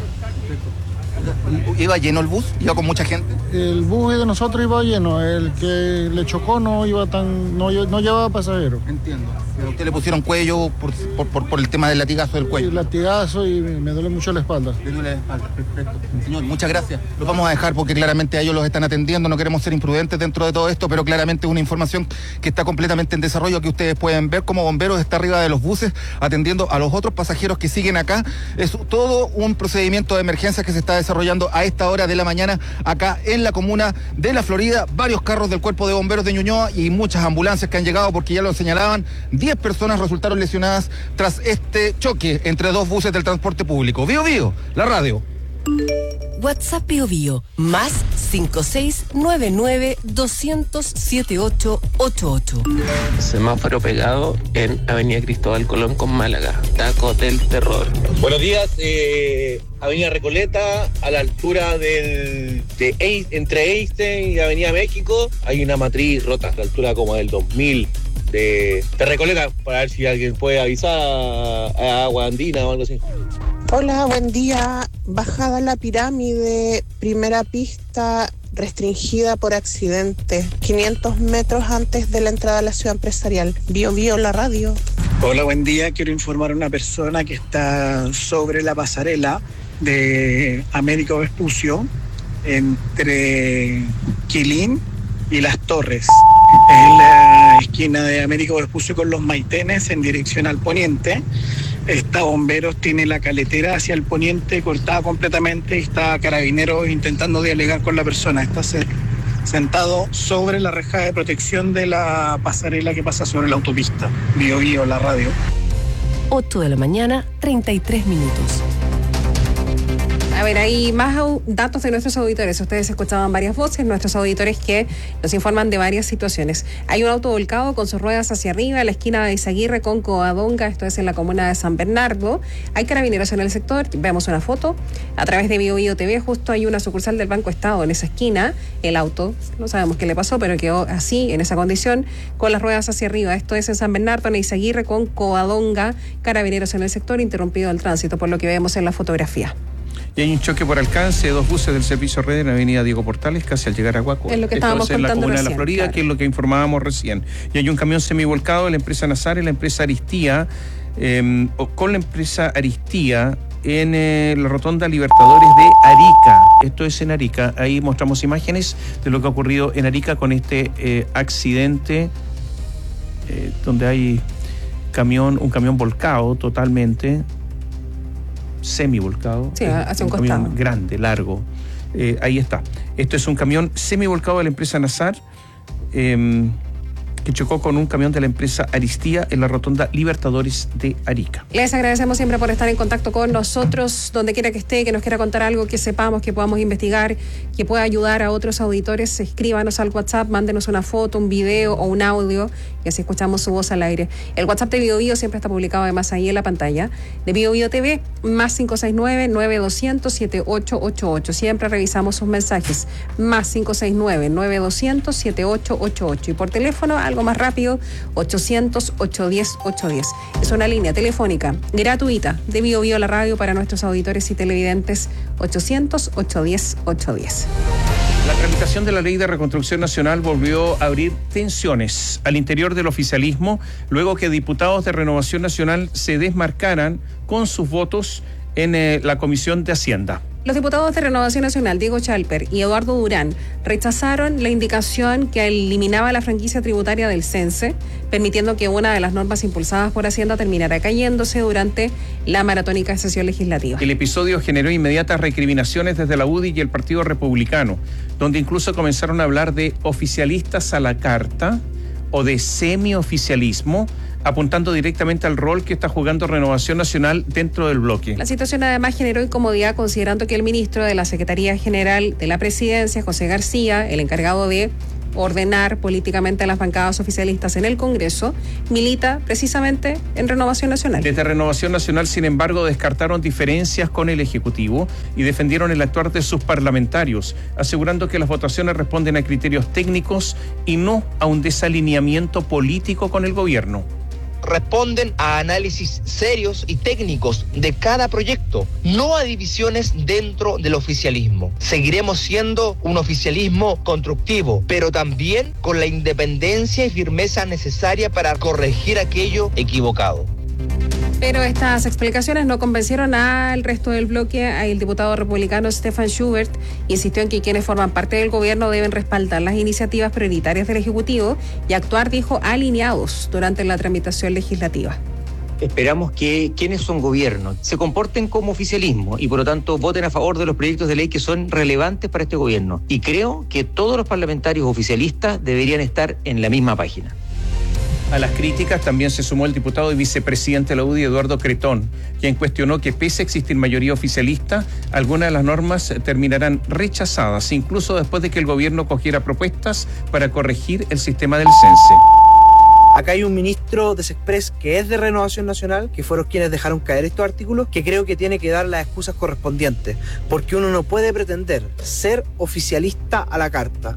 ¿Iba lleno el bus? ¿Iba con mucha gente? El bus de nosotros iba lleno. El que le chocó no llevaba pasajeros. Entiendo. ¿A usted le pusieron cuello por el tema del latigazo del cuello? Sí, latigazo, y me duele mucho la espalda. Le duele la espalda, perfecto. Señor, muchas gracias. Los vamos a dejar porque claramente a ellos los están atendiendo. No queremos ser imprudentes dentro de todo esto, pero claramente es una información que está completamente en desarrollo, que ustedes pueden ver como bomberos está arriba de los buses atendiendo a los otros pasajeros que siguen acá. Es todo un procedimiento de emergencia que se está desarrollando a esta hora de la mañana acá en la comuna de La Florida. Varios carros del Cuerpo de Bomberos de Ñuñoa y muchas ambulancias que han llegado, porque ya lo señalaban, 10 personas resultaron lesionadas tras este choque entre 2 buses del transporte público. Bio Bio, la radio. WhatsApp Bio Bio, más 5699-200-7888. Semáforo pegado en Avenida Cristóbal Colón con Málaga. Taco del terror. Buenos días, Avenida Recoleta, a la altura entre Einstein y Avenida México, hay una matriz rota, a la altura como del 2000 de Recoleta, para ver si alguien puede avisar a Agua Andina o algo así. Hola, buen día. Bajada la pirámide, primera pista restringida por accidente, 500 metros antes de la entrada a la ciudad empresarial. Bio Bio, la radio. Hola, buen día. Quiero informar a una persona que está sobre la pasarela de Américo Vespucio, entre Quilín y Las Torres. En la esquina de Américo Vespucio con Los Maitenes, en dirección al poniente. Está Bomberos, tiene la caletera hacia el poniente cortada completamente, y está Carabineros intentando dialogar con la persona. Está sentado sobre la reja de protección de la pasarela que pasa sobre la autopista. Bio Bio, la radio. 8 de la mañana, 33 minutos. A ver, hay más datos de nuestros auditores. Ustedes escuchaban varias voces, nuestros auditores que nos informan de varias situaciones. Hay un auto volcado con sus ruedas hacia arriba en la esquina de Izaguirre con Covadonga, esto es en la comuna de San Bernardo. Hay carabineros en el sector, vemos una foto a través de Bio Bio TV, justo hay una sucursal del Banco Estado en esa esquina. El auto, no sabemos qué le pasó, pero quedó así, en esa condición, con las ruedas hacia arriba. Esto es en San Bernardo, en Izaguirre con Covadonga, carabineros en el sector, interrumpido el tránsito, por lo que vemos en la fotografía. Y hay un choque por alcance de 2 buses del servicio Red en Avenida Diego Portales, casi al llegar a Guaco. Es lo que estábamos contando en la comuna recién, de La Florida, claro, que es lo que informábamos recién. Y hay un camión semivolcado de la empresa Nazar y la empresa Aristía, con la empresa Aristía en la rotonda Libertadores de Arica. Esto es en Arica. Ahí mostramos imágenes de lo que ha ocurrido en Arica con este accidente, donde hay un camión volcado totalmente, semivolcado. Sí, hacia un camión costado. grande, largo. Ahí está. Esto es un camión semivolcado de la empresa Nazar. que chocó con un camión de la empresa Aristía en la rotonda Libertadores de Arica. Les agradecemos siempre por estar en contacto con nosotros, donde quiera que esté, que nos quiera contar algo que sepamos, que podamos investigar, que pueda ayudar a otros auditores. Escríbanos al WhatsApp, mándenos una foto, un video o un audio y así escuchamos su voz al aire. El WhatsApp de Bio Bio siempre está publicado además ahí en la pantalla de Bio Bio TV, más 569-9200-7888. Siempre revisamos sus mensajes, más 569-9200-7888. Y por teléfono, algo más rápido, 800-810-810. Es una línea telefónica gratuita de Bio Bio, la radio, para nuestros auditores y televidentes, 800-810-810. La tramitación de la Ley de Reconstrucción Nacional volvió a abrir tensiones al interior del oficialismo, luego que diputados de Renovación Nacional se desmarcaran con sus votos en la Comisión de Hacienda. Los diputados de Renovación Nacional, Diego Chalper y Eduardo Durán, rechazaron la indicación que eliminaba la franquicia tributaria del CENSE, permitiendo que una de las normas impulsadas por Hacienda terminara cayéndose durante la maratónica sesión legislativa. El episodio generó inmediatas recriminaciones desde la UDI y el Partido Republicano, donde incluso comenzaron a hablar de oficialistas a la carta o de semioficialismo, apuntando directamente al rol que está jugando Renovación Nacional dentro del bloque. La situación además generó incomodidad, considerando que el ministro de la Secretaría General de la Presidencia, José García, el encargado de ordenar políticamente a las bancadas oficialistas en el Congreso, milita precisamente en Renovación Nacional. Desde Renovación Nacional, sin embargo, descartaron diferencias con el Ejecutivo y defendieron el actuar de sus parlamentarios, asegurando que las votaciones responden a criterios técnicos y no a un desalineamiento político con el gobierno. Responden a análisis serios y técnicos de cada proyecto, no a divisiones dentro del oficialismo. Seguiremos siendo un oficialismo constructivo, pero también con la independencia y firmeza necesaria para corregir aquello equivocado. Pero estas explicaciones no convencieron al resto del bloque. El diputado republicano Stefan Schubert insistió en que quienes forman parte del gobierno deben respaldar las iniciativas prioritarias del Ejecutivo y actuar, dijo, alineados durante la tramitación legislativa. Esperamos que quienes son gobierno se comporten como oficialismo y por lo tanto voten a favor de los proyectos de ley que son relevantes para este gobierno. Y creo que todos los parlamentarios oficialistas deberían estar en la misma página. A las críticas también se sumó el diputado y vicepresidente de la UDI, Eduardo Cretón, quien cuestionó que pese a existir mayoría oficialista, algunas de las normas terminarán rechazadas, incluso después de que el gobierno cogiera propuestas para corregir el sistema del CENSE. Acá hay un ministro de Sexpress que es de Renovación Nacional, que fueron quienes dejaron caer estos artículos, que creo que tiene que dar las excusas correspondientes, porque uno no puede pretender ser oficialista a la carta.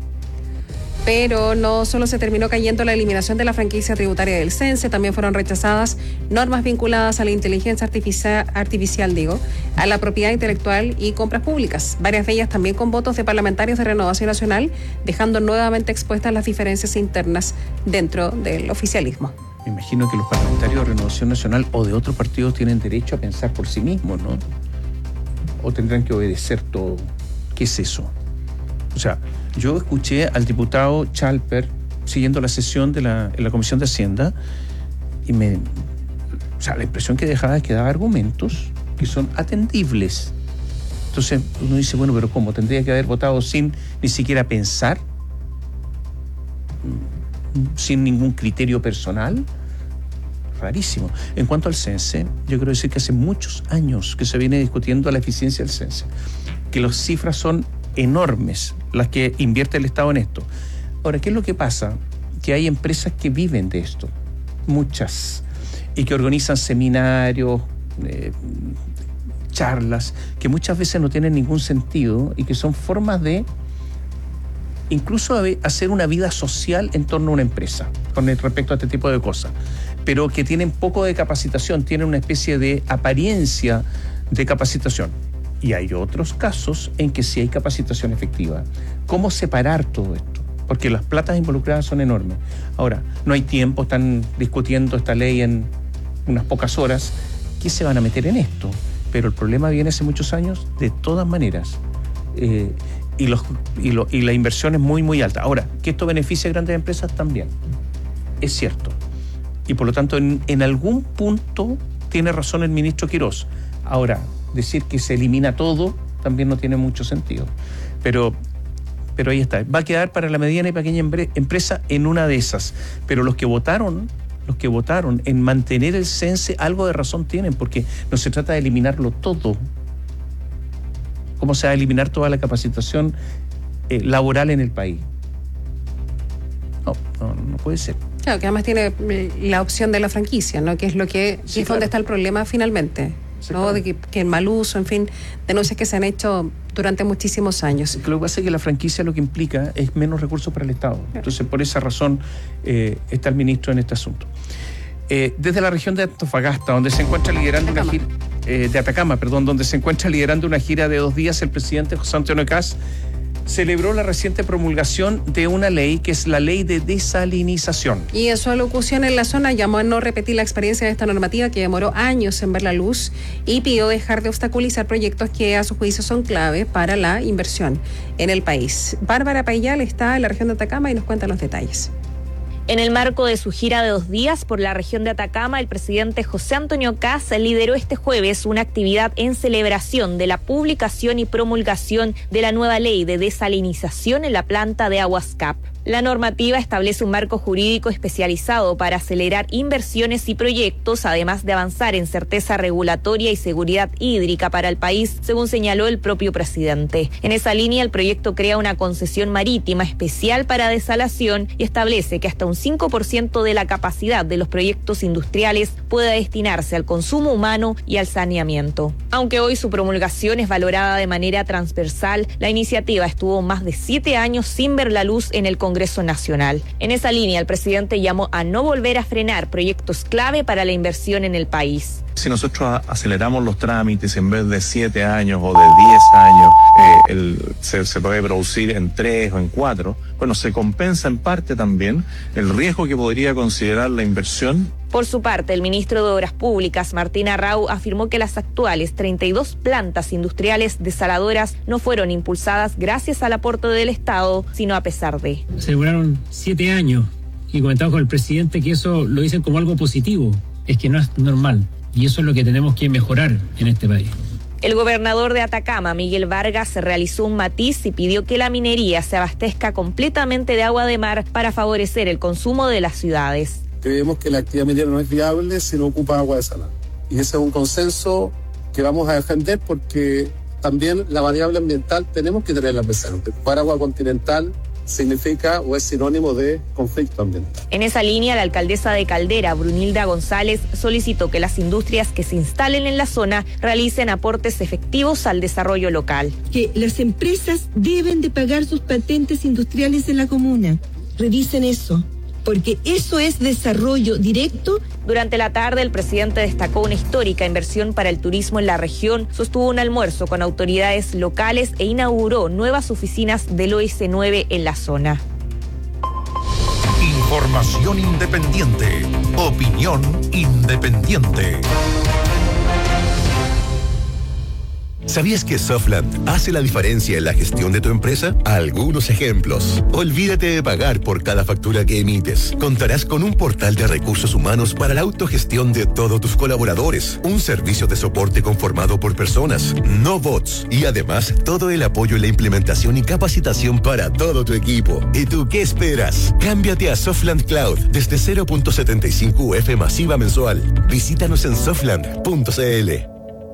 Pero no solo se terminó cayendo la eliminación de la franquicia tributaria del CENSE, también fueron rechazadas normas vinculadas a la inteligencia artificial, a la propiedad intelectual y compras públicas. Varias de ellas también con votos de parlamentarios de Renovación Nacional, dejando nuevamente expuestas las diferencias internas dentro del oficialismo. Me imagino que los parlamentarios de Renovación Nacional o de otros partidos tienen derecho a pensar por sí mismos, ¿no? O tendrán que obedecer todo. ¿Qué es eso? O sea, yo escuché al diputado Chalper siguiendo la sesión en la Comisión de Hacienda y la impresión que dejaba es que daba argumentos que son atendibles. Entonces uno dice, bueno, pero ¿cómo? ¿Tendría que haber votado sin ni siquiera pensar? ¿Sin ningún criterio personal? Rarísimo. En cuanto al CENSE, yo quiero decir que hace muchos años que se viene discutiendo la eficiencia del CENSE, que las cifras son enormes las que invierte el Estado en esto. Ahora, ¿qué es lo que pasa? Que hay empresas que viven de esto, muchas, y que organizan seminarios, charlas, que muchas veces no tienen ningún sentido y que son formas de incluso hacer una vida social en torno a una empresa con respecto a este tipo de cosas, pero que tienen poco de capacitación, tienen una especie de apariencia de capacitación. Y hay otros casos en que sí hay capacitación efectiva. ¿Cómo separar todo esto? Porque las platas involucradas son enormes. Ahora, no hay tiempo, están discutiendo esta ley en unas pocas horas. ¿Qué se van a meter en esto? Pero el problema viene hace muchos años, de todas maneras. Y la inversión es muy, muy alta. Ahora, que esto beneficia a grandes empresas también. Es cierto. Y por lo tanto, en algún punto tiene razón el ministro Quirós. Ahora, decir que se elimina todo también no tiene mucho sentido. Pero pero ahí está. Va a quedar para la mediana y pequeña empresa en una de esas. Pero los que votaron en mantener el CENSE algo de razón tienen, porque no se trata de eliminarlo todo. ¿Cómo se va a eliminar toda la capacitación laboral en el país? No puede ser. Claro, que además tiene la opción de la franquicia, ¿no? Que es lo que Sí, es claro. donde está el problema finalmente. Sí, ¿no? claro. De que el mal uso, en fin, denuncias que se han hecho durante muchísimos años. Lo que pasa es que la franquicia lo que implica es menos recursos para el Estado. Entonces, por esa razón está el ministro en este asunto. Desde la región de Antofagasta, donde se encuentra liderando una gira de Atacama, donde se encuentra liderando una gira de 2 días, el presidente José Antonio Kast celebró la reciente promulgación de una ley que es la ley de desalinización. Y en su alocución en la zona llamó a no repetir la experiencia de esta normativa que demoró años en ver la luz y pidió dejar de obstaculizar proyectos que a su juicio son clave para la inversión en el país. Bárbara Payal está en la región de Atacama y nos cuenta los detalles. En el marco de su gira de 2 días por la región de Atacama, el presidente José Antonio Kast lideró este jueves una actividad en celebración de la publicación y promulgación de la nueva ley de desalinización en la planta de Aguas CAP. La normativa establece un marco jurídico especializado para acelerar inversiones y proyectos, además de avanzar en certeza regulatoria y seguridad hídrica para el país, según señaló el propio presidente. En esa línea, el proyecto crea una concesión marítima especial para desalación y establece que hasta un 5% de la capacidad de los proyectos industriales pueda destinarse al consumo humano y al saneamiento. Aunque hoy su promulgación es valorada de manera transversal, la iniciativa estuvo más de 7 años sin ver la luz en el Congreso Nacional. En esa línea, el presidente llamó a no volver a frenar proyectos clave para la inversión en el país. Si nosotros aceleramos los trámites en vez de 7 años o de 10 años, se puede producir en 3 o en 4, bueno, se compensa en parte también el riesgo que podría considerar la inversión. Por su parte, el ministro de Obras Públicas, Martín Arrau, afirmó que las actuales 32 plantas industriales desaladoras no fueron impulsadas gracias al aporte del Estado, sino a pesar de. Se demoraron 7 años y comentamos con el presidente que eso lo dicen como algo positivo. Es que no es normal y eso es lo que tenemos que mejorar en este país. El gobernador de Atacama, Miguel Vargas, realizó un matiz y pidió que la minería se abastezca completamente de agua de mar para favorecer el consumo de las ciudades. Creemos que la actividad minera no es viable si no ocupa agua desalada. Y ese es un consenso que vamos a defender porque también la variable ambiental tenemos que tenerla presente. Ocupar agua continental significa o es sinónimo de conflicto ambiental. En esa línea, la alcaldesa de Caldera, Brunilda González, solicitó que las industrias que se instalen en la zona realicen aportes efectivos al desarrollo local. Que las empresas deben de pagar sus patentes industriales en la comuna. Revisen eso, porque eso es desarrollo directo. Durante la tarde, el presidente destacó una histórica inversión para el turismo en la región, sostuvo un almuerzo con autoridades locales e inauguró nuevas oficinas del OS9 en la zona. Información independiente. Opinión independiente. ¿Sabías que Softland hace la diferencia en la gestión de tu empresa? Algunos ejemplos. Olvídate de pagar por cada factura que emites. Contarás con un portal de recursos humanos para la autogestión de todos tus colaboradores. Un servicio de soporte conformado por personas, no bots. Y además, todo el apoyo en la implementación y capacitación para todo tu equipo. ¿Y tú qué esperas? Cámbiate a Softland Cloud desde 0.75 UF masiva mensual. Visítanos en softland.cl.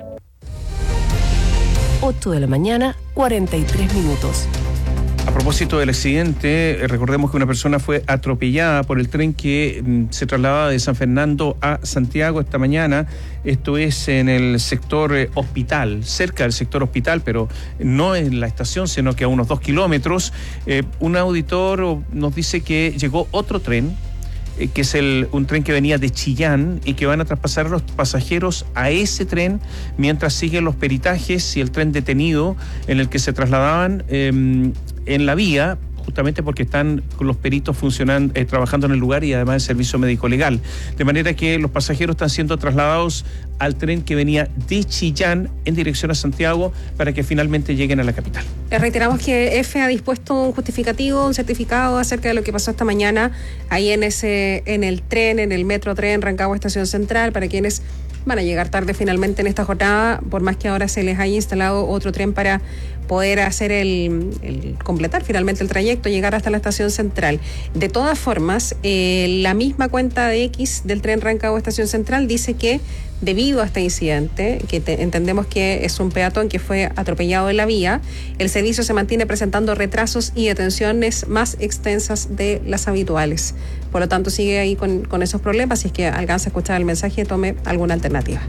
8 de la mañana, 43 minutos. A propósito del accidente, recordemos que una persona fue atropellada por el tren que se trasladaba de San Fernando a Santiago esta mañana. Esto es en el sector hospital, cerca del sector hospital, pero no en la estación, sino que a unos 2 kilómetros. Un auditor nos dice que llegó otro tren, que es un tren que venía de Chillán y que van a traspasar a los pasajeros a ese tren mientras siguen los peritajes y el tren detenido en el que se trasladaban en la vía, justamente porque están con los peritos funcionando, trabajando en el lugar y además el servicio médico legal. De manera que los pasajeros están siendo trasladados al tren que venía de Chillán en dirección a Santiago para que finalmente lleguen a la capital. Les reiteramos que EFE ha dispuesto un justificativo, un certificado acerca de lo que pasó esta mañana ahí en el tren, en el metro tren Rancagua Estación Central, para quienes van a llegar tarde finalmente en esta jornada, por más que ahora se les haya instalado otro tren para poder hacer el completar finalmente el trayecto, llegar hasta la estación central. De todas formas, la misma cuenta de X del tren Rancagua Estación Central dice que debido a este incidente, que entendemos que es un peatón que fue atropellado en la vía, el servicio se mantiene presentando retrasos y detenciones más extensas de las habituales. Por lo tanto, sigue ahí con esos problemas. Si es que alcanza a escuchar el mensaje, tome alguna alternativa.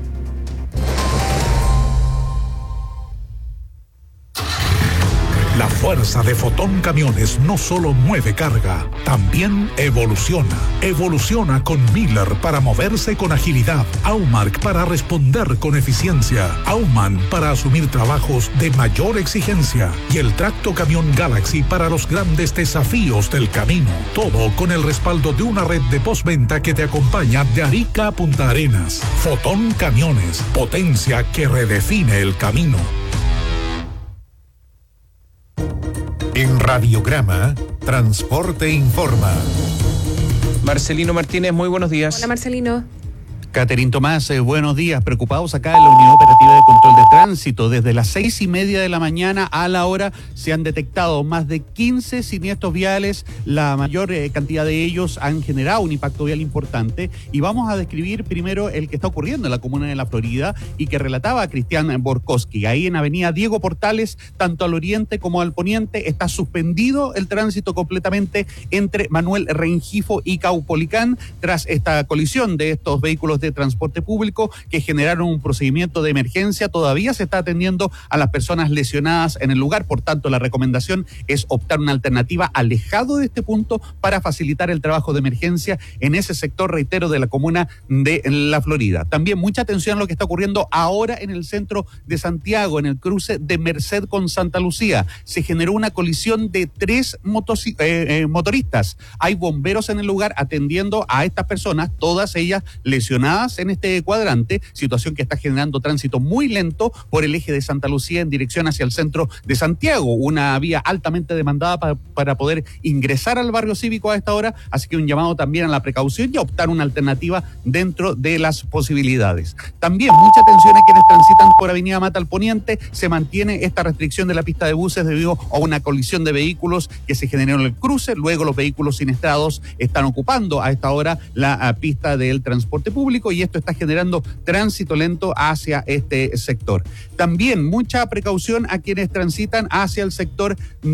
La fuerza de Fotón Camiones no solo mueve carga, también evoluciona. Evoluciona con Miller para moverse con agilidad, Aumark para responder con eficiencia, Aumann para asumir trabajos de mayor exigencia y el Tracto Camión Galaxy para los grandes desafíos del camino. Todo con el respaldo de una red de postventa que te acompaña de Arica a Punta Arenas. Fotón Camiones, potencia que redefine el camino. En Radiograma, Transporte Informa. Marcelino Martínez, muy buenos días. Hola, Marcelino. Catherine Tomás, buenos días. Preocupados acá en la Unidad Operativa de Control de Tránsito. Desde las 6:30 de la mañana a la hora se han detectado más de 15 siniestros viales. La mayor cantidad de ellos han generado un impacto vial importante. Y vamos a describir primero el que está ocurriendo en la comuna de La Florida y que relataba Cristian Borkowski. Ahí en Avenida Diego Portales, tanto al oriente como al poniente, está suspendido el tránsito completamente entre Manuel Rengifo y Caupolicán tras esta colisión de estos vehículos de transporte público que generaron un procedimiento de emergencia. Todavía se está atendiendo a las personas lesionadas en el lugar, por tanto la recomendación es optar una alternativa alejado de este punto para facilitar el trabajo de emergencia en ese sector, reitero, de la comuna de La Florida. También mucha atención a lo que está ocurriendo ahora en el centro de Santiago, en el cruce de Merced con Santa Lucía. Se generó una colisión de 3 motoristas. Hay bomberos en el lugar atendiendo a estas personas, todas ellas lesionadas en este cuadrante, situación que está generando tránsito muy lento por el eje de Santa Lucía en dirección hacia el centro de Santiago, una vía altamente demandada para poder ingresar al barrio cívico a esta hora, así que un llamado también a la precaución y a optar una alternativa dentro de las posibilidades. También mucha atención a quienes transitan por Avenida Mata al Poniente. Se mantiene esta restricción de la pista de buses debido a una colisión de vehículos que se generó en el cruce. Luego los vehículos siniestrados están ocupando a esta hora la pista del transporte público y esto está generando tránsito lento hacia este sector. También mucha precaución a quienes transitan hacia el sector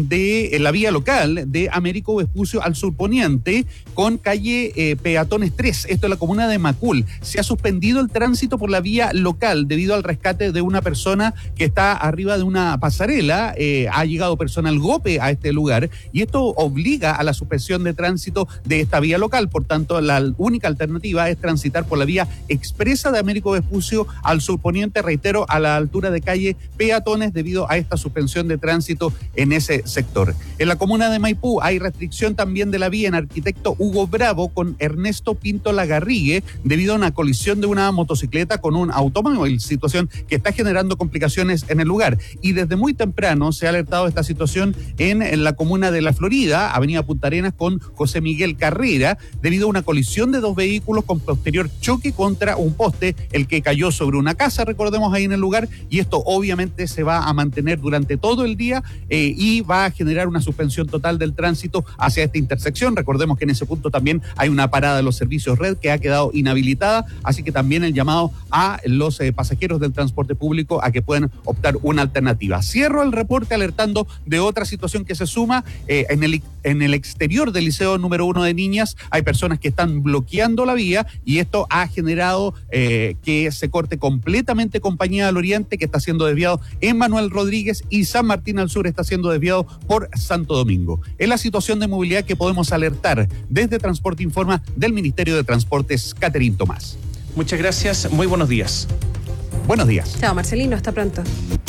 de la vía local de Américo Vespucio al surponiente con calle Peatones 3, esto es la comuna de Macul. Se ha suspendido el tránsito por la vía local debido al rescate de una persona que está arriba de una pasarela. Ha llegado personal GOPE a este lugar y esto obliga a la suspensión de tránsito de esta vía local. Por tanto, la única alternativa es transitar por la vía expresa de Américo Vespucio al surponiente, reitero, a la altura de calle Peatones debido a esta suspensión de tránsito en ese sector. En la comuna de Maipú hay restricción también de la vía en Arquitecto Hugo Bravo con Ernesto Pinto Lagarrigue debido a una colisión de una motocicleta con un automóvil, situación que está generando complicaciones en el lugar. Y desde muy temprano se ha alertado esta situación en la comuna de La Florida, Avenida Punta Arenas con José Miguel Carrera, debido a una colisión de 2 vehículos con posterior choque contra un poste, el que cayó sobre una casa, recordemos, ahí en el lugar, y esto obviamente se va a mantener durante todo el día y va a generar una suspensión total del tránsito hacia esta intersección. Recordemos que en ese punto también hay una parada de los servicios red que ha quedado inhabilitada, así que también el llamado a los pasajeros del transporte público a que puedan optar una alternativa. Cierro el reporte alertando de otra situación que se suma. En el exterior del Liceo número 1 de Niñas hay personas que están bloqueando la vía y esto ha generado que se corte completamente Compañía del Oriente, que está siendo desviado en Manuel Rodríguez, y San Martín al Sur está siendo desviado por Santo Domingo. Es la situación de movilidad que podemos alertar desde Transporte Informa del Ministerio de Transportes. Catherine Tomás. Muchas gracias, muy buenos días. Buenos días. Chao, Marcelino, hasta pronto.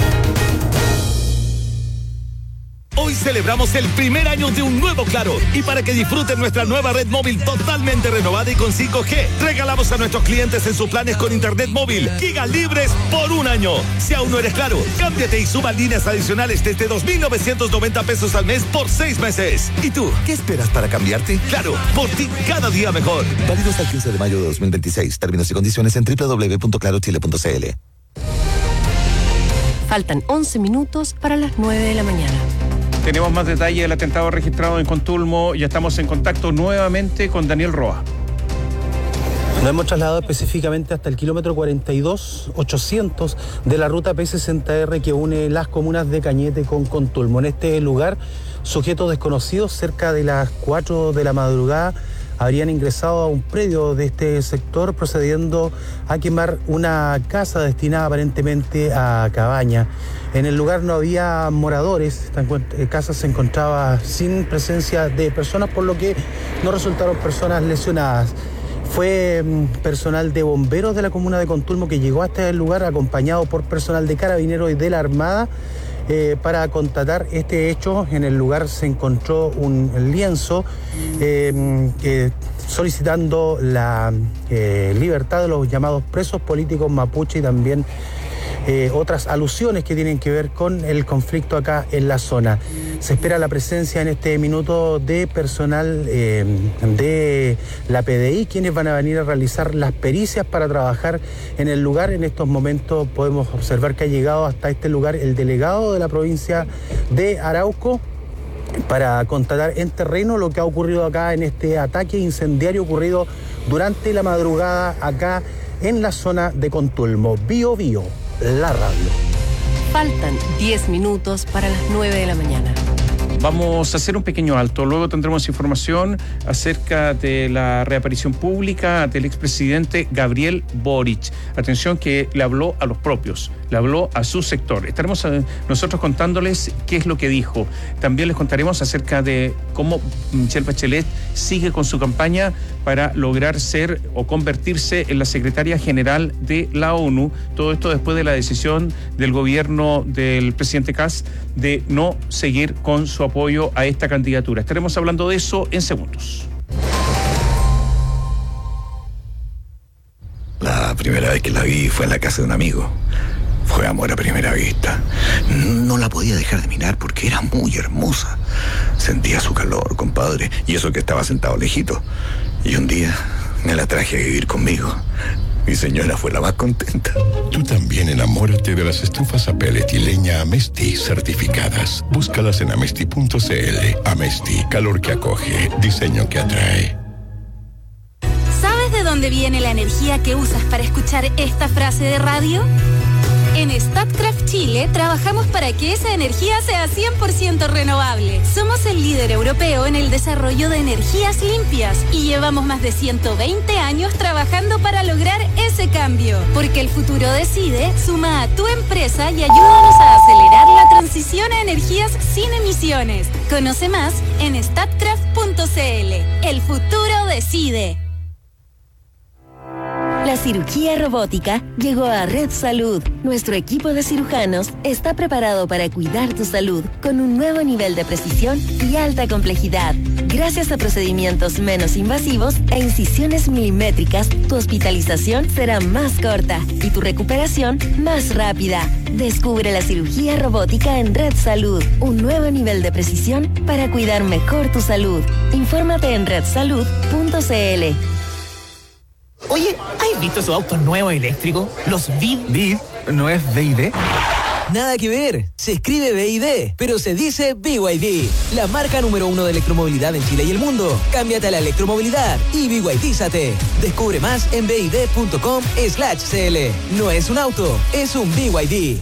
Hoy celebramos el primer año de un nuevo Claro y para que disfruten nuestra nueva red móvil totalmente renovada y con 5G, regalamos a nuestros clientes en sus planes con internet móvil gigas libres por 1 año. Si aún no eres Claro, cámbiate y suba líneas adicionales desde 2.990 pesos al mes por 6 meses. ¿Y tú, qué esperas para cambiarte? Claro, por ti cada día mejor. Válido hasta el 15 de mayo de 2026. Términos y condiciones en www.clarochile.cl. Faltan 11 minutos para las 9 de la mañana. Tenemos más detalles del atentado registrado en Contulmo. Ya estamos en contacto nuevamente con Daniel Roa. Nos hemos trasladado específicamente hasta el kilómetro 42.800 de la ruta P60R que une las comunas de Cañete con Contulmo. En este lugar, sujetos desconocidos cerca de las 4 de la madrugada habrían ingresado a un predio de este sector procediendo a quemar una casa destinada aparentemente a cabaña. En el lugar no había moradores, esta casa se encontraba sin presencia de personas, por lo que no resultaron personas lesionadas. Fue personal de bomberos de la comuna de Contulmo que llegó hasta el lugar acompañado por personal de Carabineros y de la Armada para constatar este hecho. En el lugar se encontró un lienzo solicitando la libertad de los llamados presos políticos mapuche y también otras alusiones que tienen que ver con el conflicto acá en la zona. Se espera la presencia en este minuto de personal de la PDI, quienes van a venir a realizar las pericias para trabajar en el lugar. En estos momentos podemos observar que ha llegado hasta este lugar el delegado de la provincia de Arauco para constatar en terreno lo que ha ocurrido acá en este ataque incendiario ocurrido durante la madrugada acá en la zona de Contulmo. Bio Bio, la radio. Faltan 10 minutos para las 9 de la mañana. Vamos a hacer un pequeño alto, luego tendremos información acerca de la reaparición pública del expresidente Gabriel Boric. Atención, que le habló a los propios, le habló a su sector. Estaremos nosotros contándoles qué es lo que dijo. También les contaremos acerca de cómo Michelle Bachelet sigue con su campaña para lograr ser o convertirse en la secretaria general de la ONU. Todo esto después de la decisión del gobierno del presidente Kast de no seguir con su apoyo a esta candidatura. Estaremos hablando de eso en segundos. La primera vez que la vi fue en la casa de un amigo. Fue amor a primera vista. No la podía dejar de mirar porque era muy hermosa. Sentía su calor, compadre, y eso que estaba sentado lejito. Y un día me la traje a vivir conmigo. Mi señora fue la más contenta. Tú también enamórate de las estufas a pellet y leña Amesti certificadas. Búscalas en amesti.cl. Amesti, calor que acoge, diseño que atrae. ¿Sabes de dónde viene la energía que usas para escuchar esta frase de radio? En Statkraft Chile trabajamos para que esa energía sea 100% renovable. Somos el líder europeo en el desarrollo de energías limpias y llevamos más de 120 años trabajando para lograr ese cambio. Porque el futuro decide, suma a tu empresa y ayúdanos a acelerar la transición a energías sin emisiones. Conoce más en statkraft.cl. El futuro decide. La cirugía robótica llegó a Red Salud. Nuestro equipo de cirujanos está preparado para cuidar tu salud con un nuevo nivel de precisión y alta complejidad. Gracias a procedimientos menos invasivos e incisiones milimétricas, tu hospitalización será más corta y tu recuperación más rápida. Descubre la cirugía robótica en Red Salud, un nuevo nivel de precisión para cuidar mejor tu salud. Infórmate en redsalud.cl. Oye, ¿has visto esos autos nuevos eléctricos? Los BID. ¿BID? ¿No es BID? Nada que ver, se escribe BID, pero se dice BYD, la marca número 1 de electromovilidad en Chile y el mundo. Cámbiate a la electromovilidad y BYDízate. Descubre más en bid.com/cl. No es un auto, es un BYD.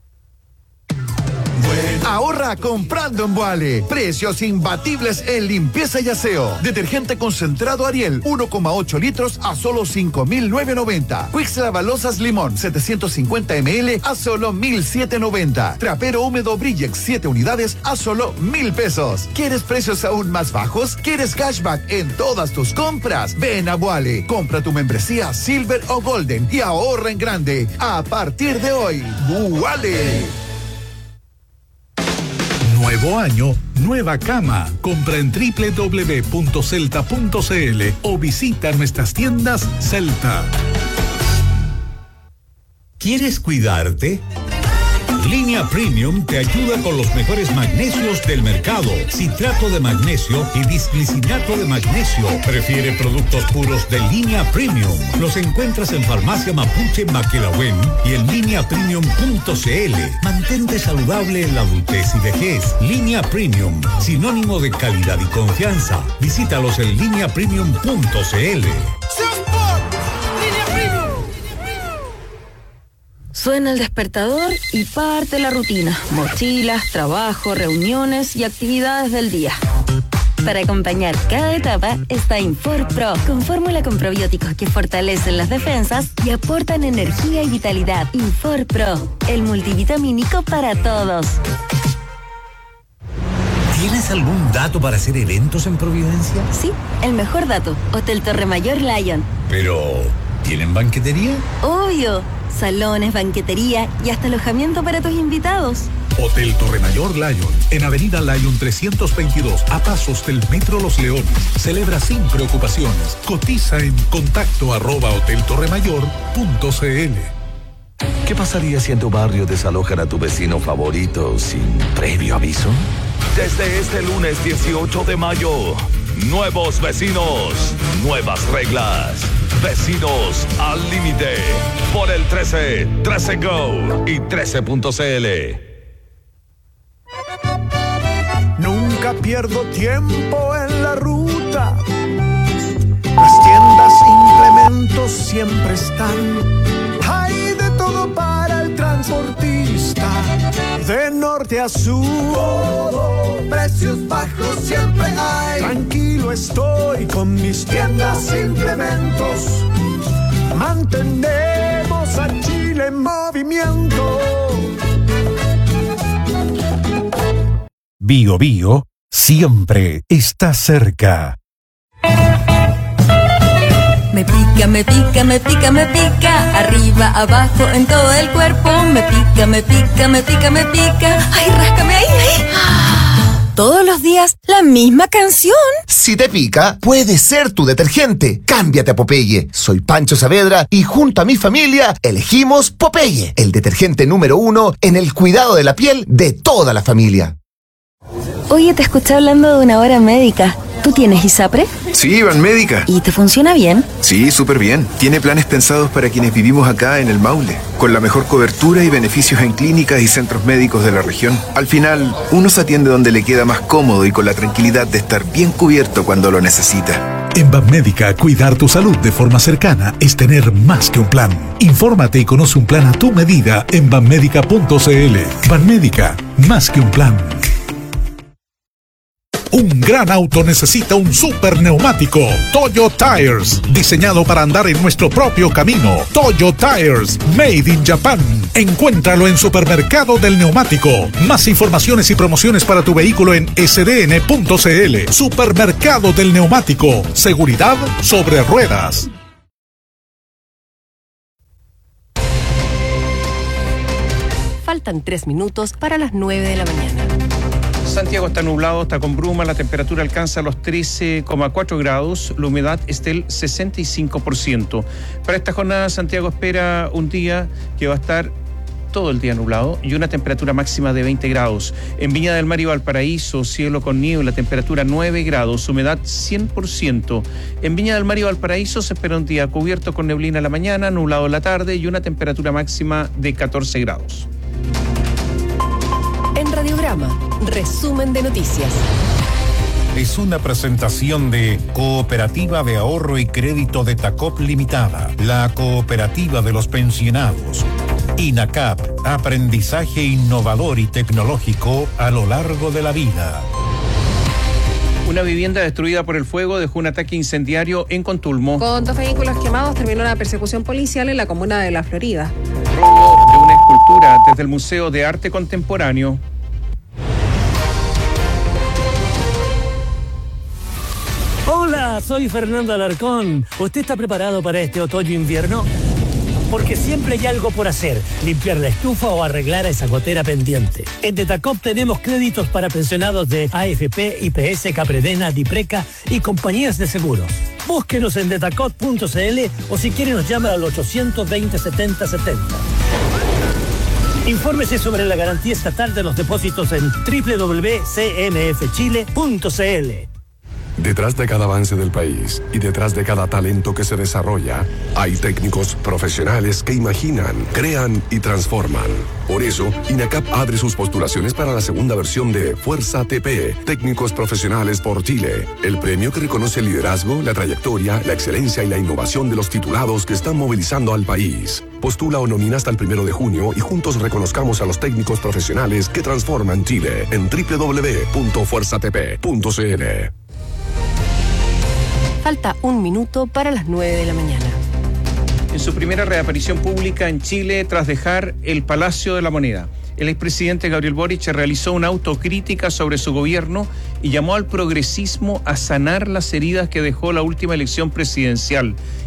Ahorra comprando en Boale. Precios imbatibles en limpieza y aseo. Detergente concentrado Ariel, 1,8 litros a solo 5.990. Quix Lavalosas Limón, 750 ml a solo 1.790. Trapero húmedo Brillex, 7 unidades a solo 1.000 pesos. ¿Quieres precios aún más bajos? ¿Quieres cashback en todas tus compras? Ven a Boale. Compra tu membresía Silver o Golden y ahorra en grande. A partir de hoy, Boale. Nuevo año, nueva cama. Compra en www.celta.cl o visita nuestras tiendas Celta. ¿Quieres cuidarte? Línea Premium te ayuda con los mejores magnesios del mercado. Citrato de magnesio y bisglicinato de magnesio. Prefiere productos puros de Línea Premium. Los encuentras en Farmacia Mapuche Maquelahuen y en lineapremium.cl. Mantente saludable en la adultez y vejez. Línea Premium, sinónimo de calidad y confianza. Visítalos en lineapremium.cl. Suena el despertador y parte la rutina. Mochilas, trabajo, reuniones y actividades del día. Para acompañar cada etapa está Infor Pro, con fórmula con probióticos que fortalecen las defensas y aportan energía y vitalidad. Infor Pro, el multivitamínico para todos. ¿Tienes algún dato para hacer eventos en Providencia? Sí, el mejor dato. Hotel Torre Mayor Lion. Pero, ¿tienen banquetería? Obvio. Salones, banquetería y hasta alojamiento para tus invitados. Hotel Torre Mayor Lion, en Avenida Lion 322, a pasos del Metro Los Leones. Celebra sin preocupaciones. Cotiza en contacto@hoteltorremayor.cl. ¿Qué pasaría si en tu barrio desalojan a tu vecino favorito sin previo aviso? Desde este lunes 18 de mayo, nuevos vecinos, nuevas reglas. Vecinos al límite. Por el 13, 13 Go y 13.cl. Nunca pierdo tiempo en la ruta. Las tiendas, implementos siempre están. Hay de todo para el transportista. De norte a sur, todo, precios bajos siempre hay. Tranquilo estoy con mis tiendas, implementos. Mantenemos a Chile en movimiento. Bio Bio siempre está cerca. Me pica, me pica, me pica, me pica. Arriba, abajo, en todo el cuerpo. Me pica, me pica, me pica, me pica. Ay, ráscame ahí, ahí. Todos los días, la misma canción. Si te pica, puede ser tu detergente. Cámbiate a Popeye. Soy Pancho Saavedra y junto a mi familia elegimos Popeye, el detergente número 1 en el cuidado de la piel de toda la familia. Oye, te escuché hablando de una hora médica. ¿Tú tienes ISAPRE? Sí, Banmédica. ¿Y te funciona bien? Sí, súper bien. Tiene planes pensados para quienes vivimos acá en el Maule, con la mejor cobertura y beneficios en clínicas y centros médicos de la región. Al final, uno se atiende donde le queda más cómodo y con la tranquilidad de estar bien cubierto cuando lo necesita. En Banmédica, cuidar tu salud de forma cercana es tener más que un plan. Infórmate y conoce un plan a tu medida en banmédica.cl. Banmédica, más que un plan. Un gran auto necesita un super neumático. Toyo Tires, diseñado para andar en nuestro propio camino. Toyo Tires, made in Japan. Encuéntralo en Supermercado del Neumático. Más informaciones y promociones para tu vehículo en sdn.cl. Supermercado del Neumático. Seguridad sobre ruedas. Faltan 3 minutos para las 9 de la mañana. Santiago está nublado, está con bruma, la temperatura alcanza los 13,4 grados, la humedad es del 65%. Para esta jornada, Santiago espera un día que va a estar todo el día nublado y una temperatura máxima de 20 grados. En Viña del Mar y Valparaíso, cielo con niebla, temperatura 9 grados, humedad 100%. En Viña del Mar y Valparaíso se espera un día cubierto con neblina en la mañana, nublado en la tarde y una temperatura máxima de 14 grados. En Radiograma, resumen de noticias. Es una presentación de Cooperativa de Ahorro y Crédito de Tacop Limitada, la cooperativa de los pensionados. INACAP, aprendizaje innovador y tecnológico a lo largo de la vida. Una vivienda destruida por el fuego dejó un ataque incendiario en Contulmo. Con 2 vehículos quemados terminó una persecución policial en la comuna de La Florida. Robo de una escultura desde el Museo de Arte Contemporáneo. Hola, soy Fernando Alarcón. ¿Usted está preparado para este otoño-invierno? Porque siempre hay algo por hacer, limpiar la estufa o arreglar esa gotera pendiente. En Detacop tenemos créditos para pensionados de AFP, IPS, Capredena, Dipreca y compañías de seguros. Búsquenos en detacop.cl o si quiere nos llama al 820 70 70. Infórmese sobre la garantía estatal de los depósitos en www.cmfchile.cl. Detrás de cada avance del país y detrás de cada talento que se desarrolla, hay técnicos profesionales que imaginan, crean y transforman. Por eso, INACAP abre sus postulaciones para la segunda versión de Fuerza TP, Técnicos Profesionales por Chile, el premio que reconoce el liderazgo, la trayectoria, la excelencia y la innovación de los titulados que están movilizando al país. Postula o nomina hasta el 1 de junio y juntos reconozcamos a los técnicos profesionales que transforman Chile en www.fuerzatp.cl. Falta un minuto para las 9 de la mañana. En su primera reaparición pública en Chile tras dejar el Palacio de la Moneda, el expresidente Gabriel Boric realizó una autocrítica sobre su gobierno y llamó al progresismo a sanar las heridas que dejó la última elección presidencial.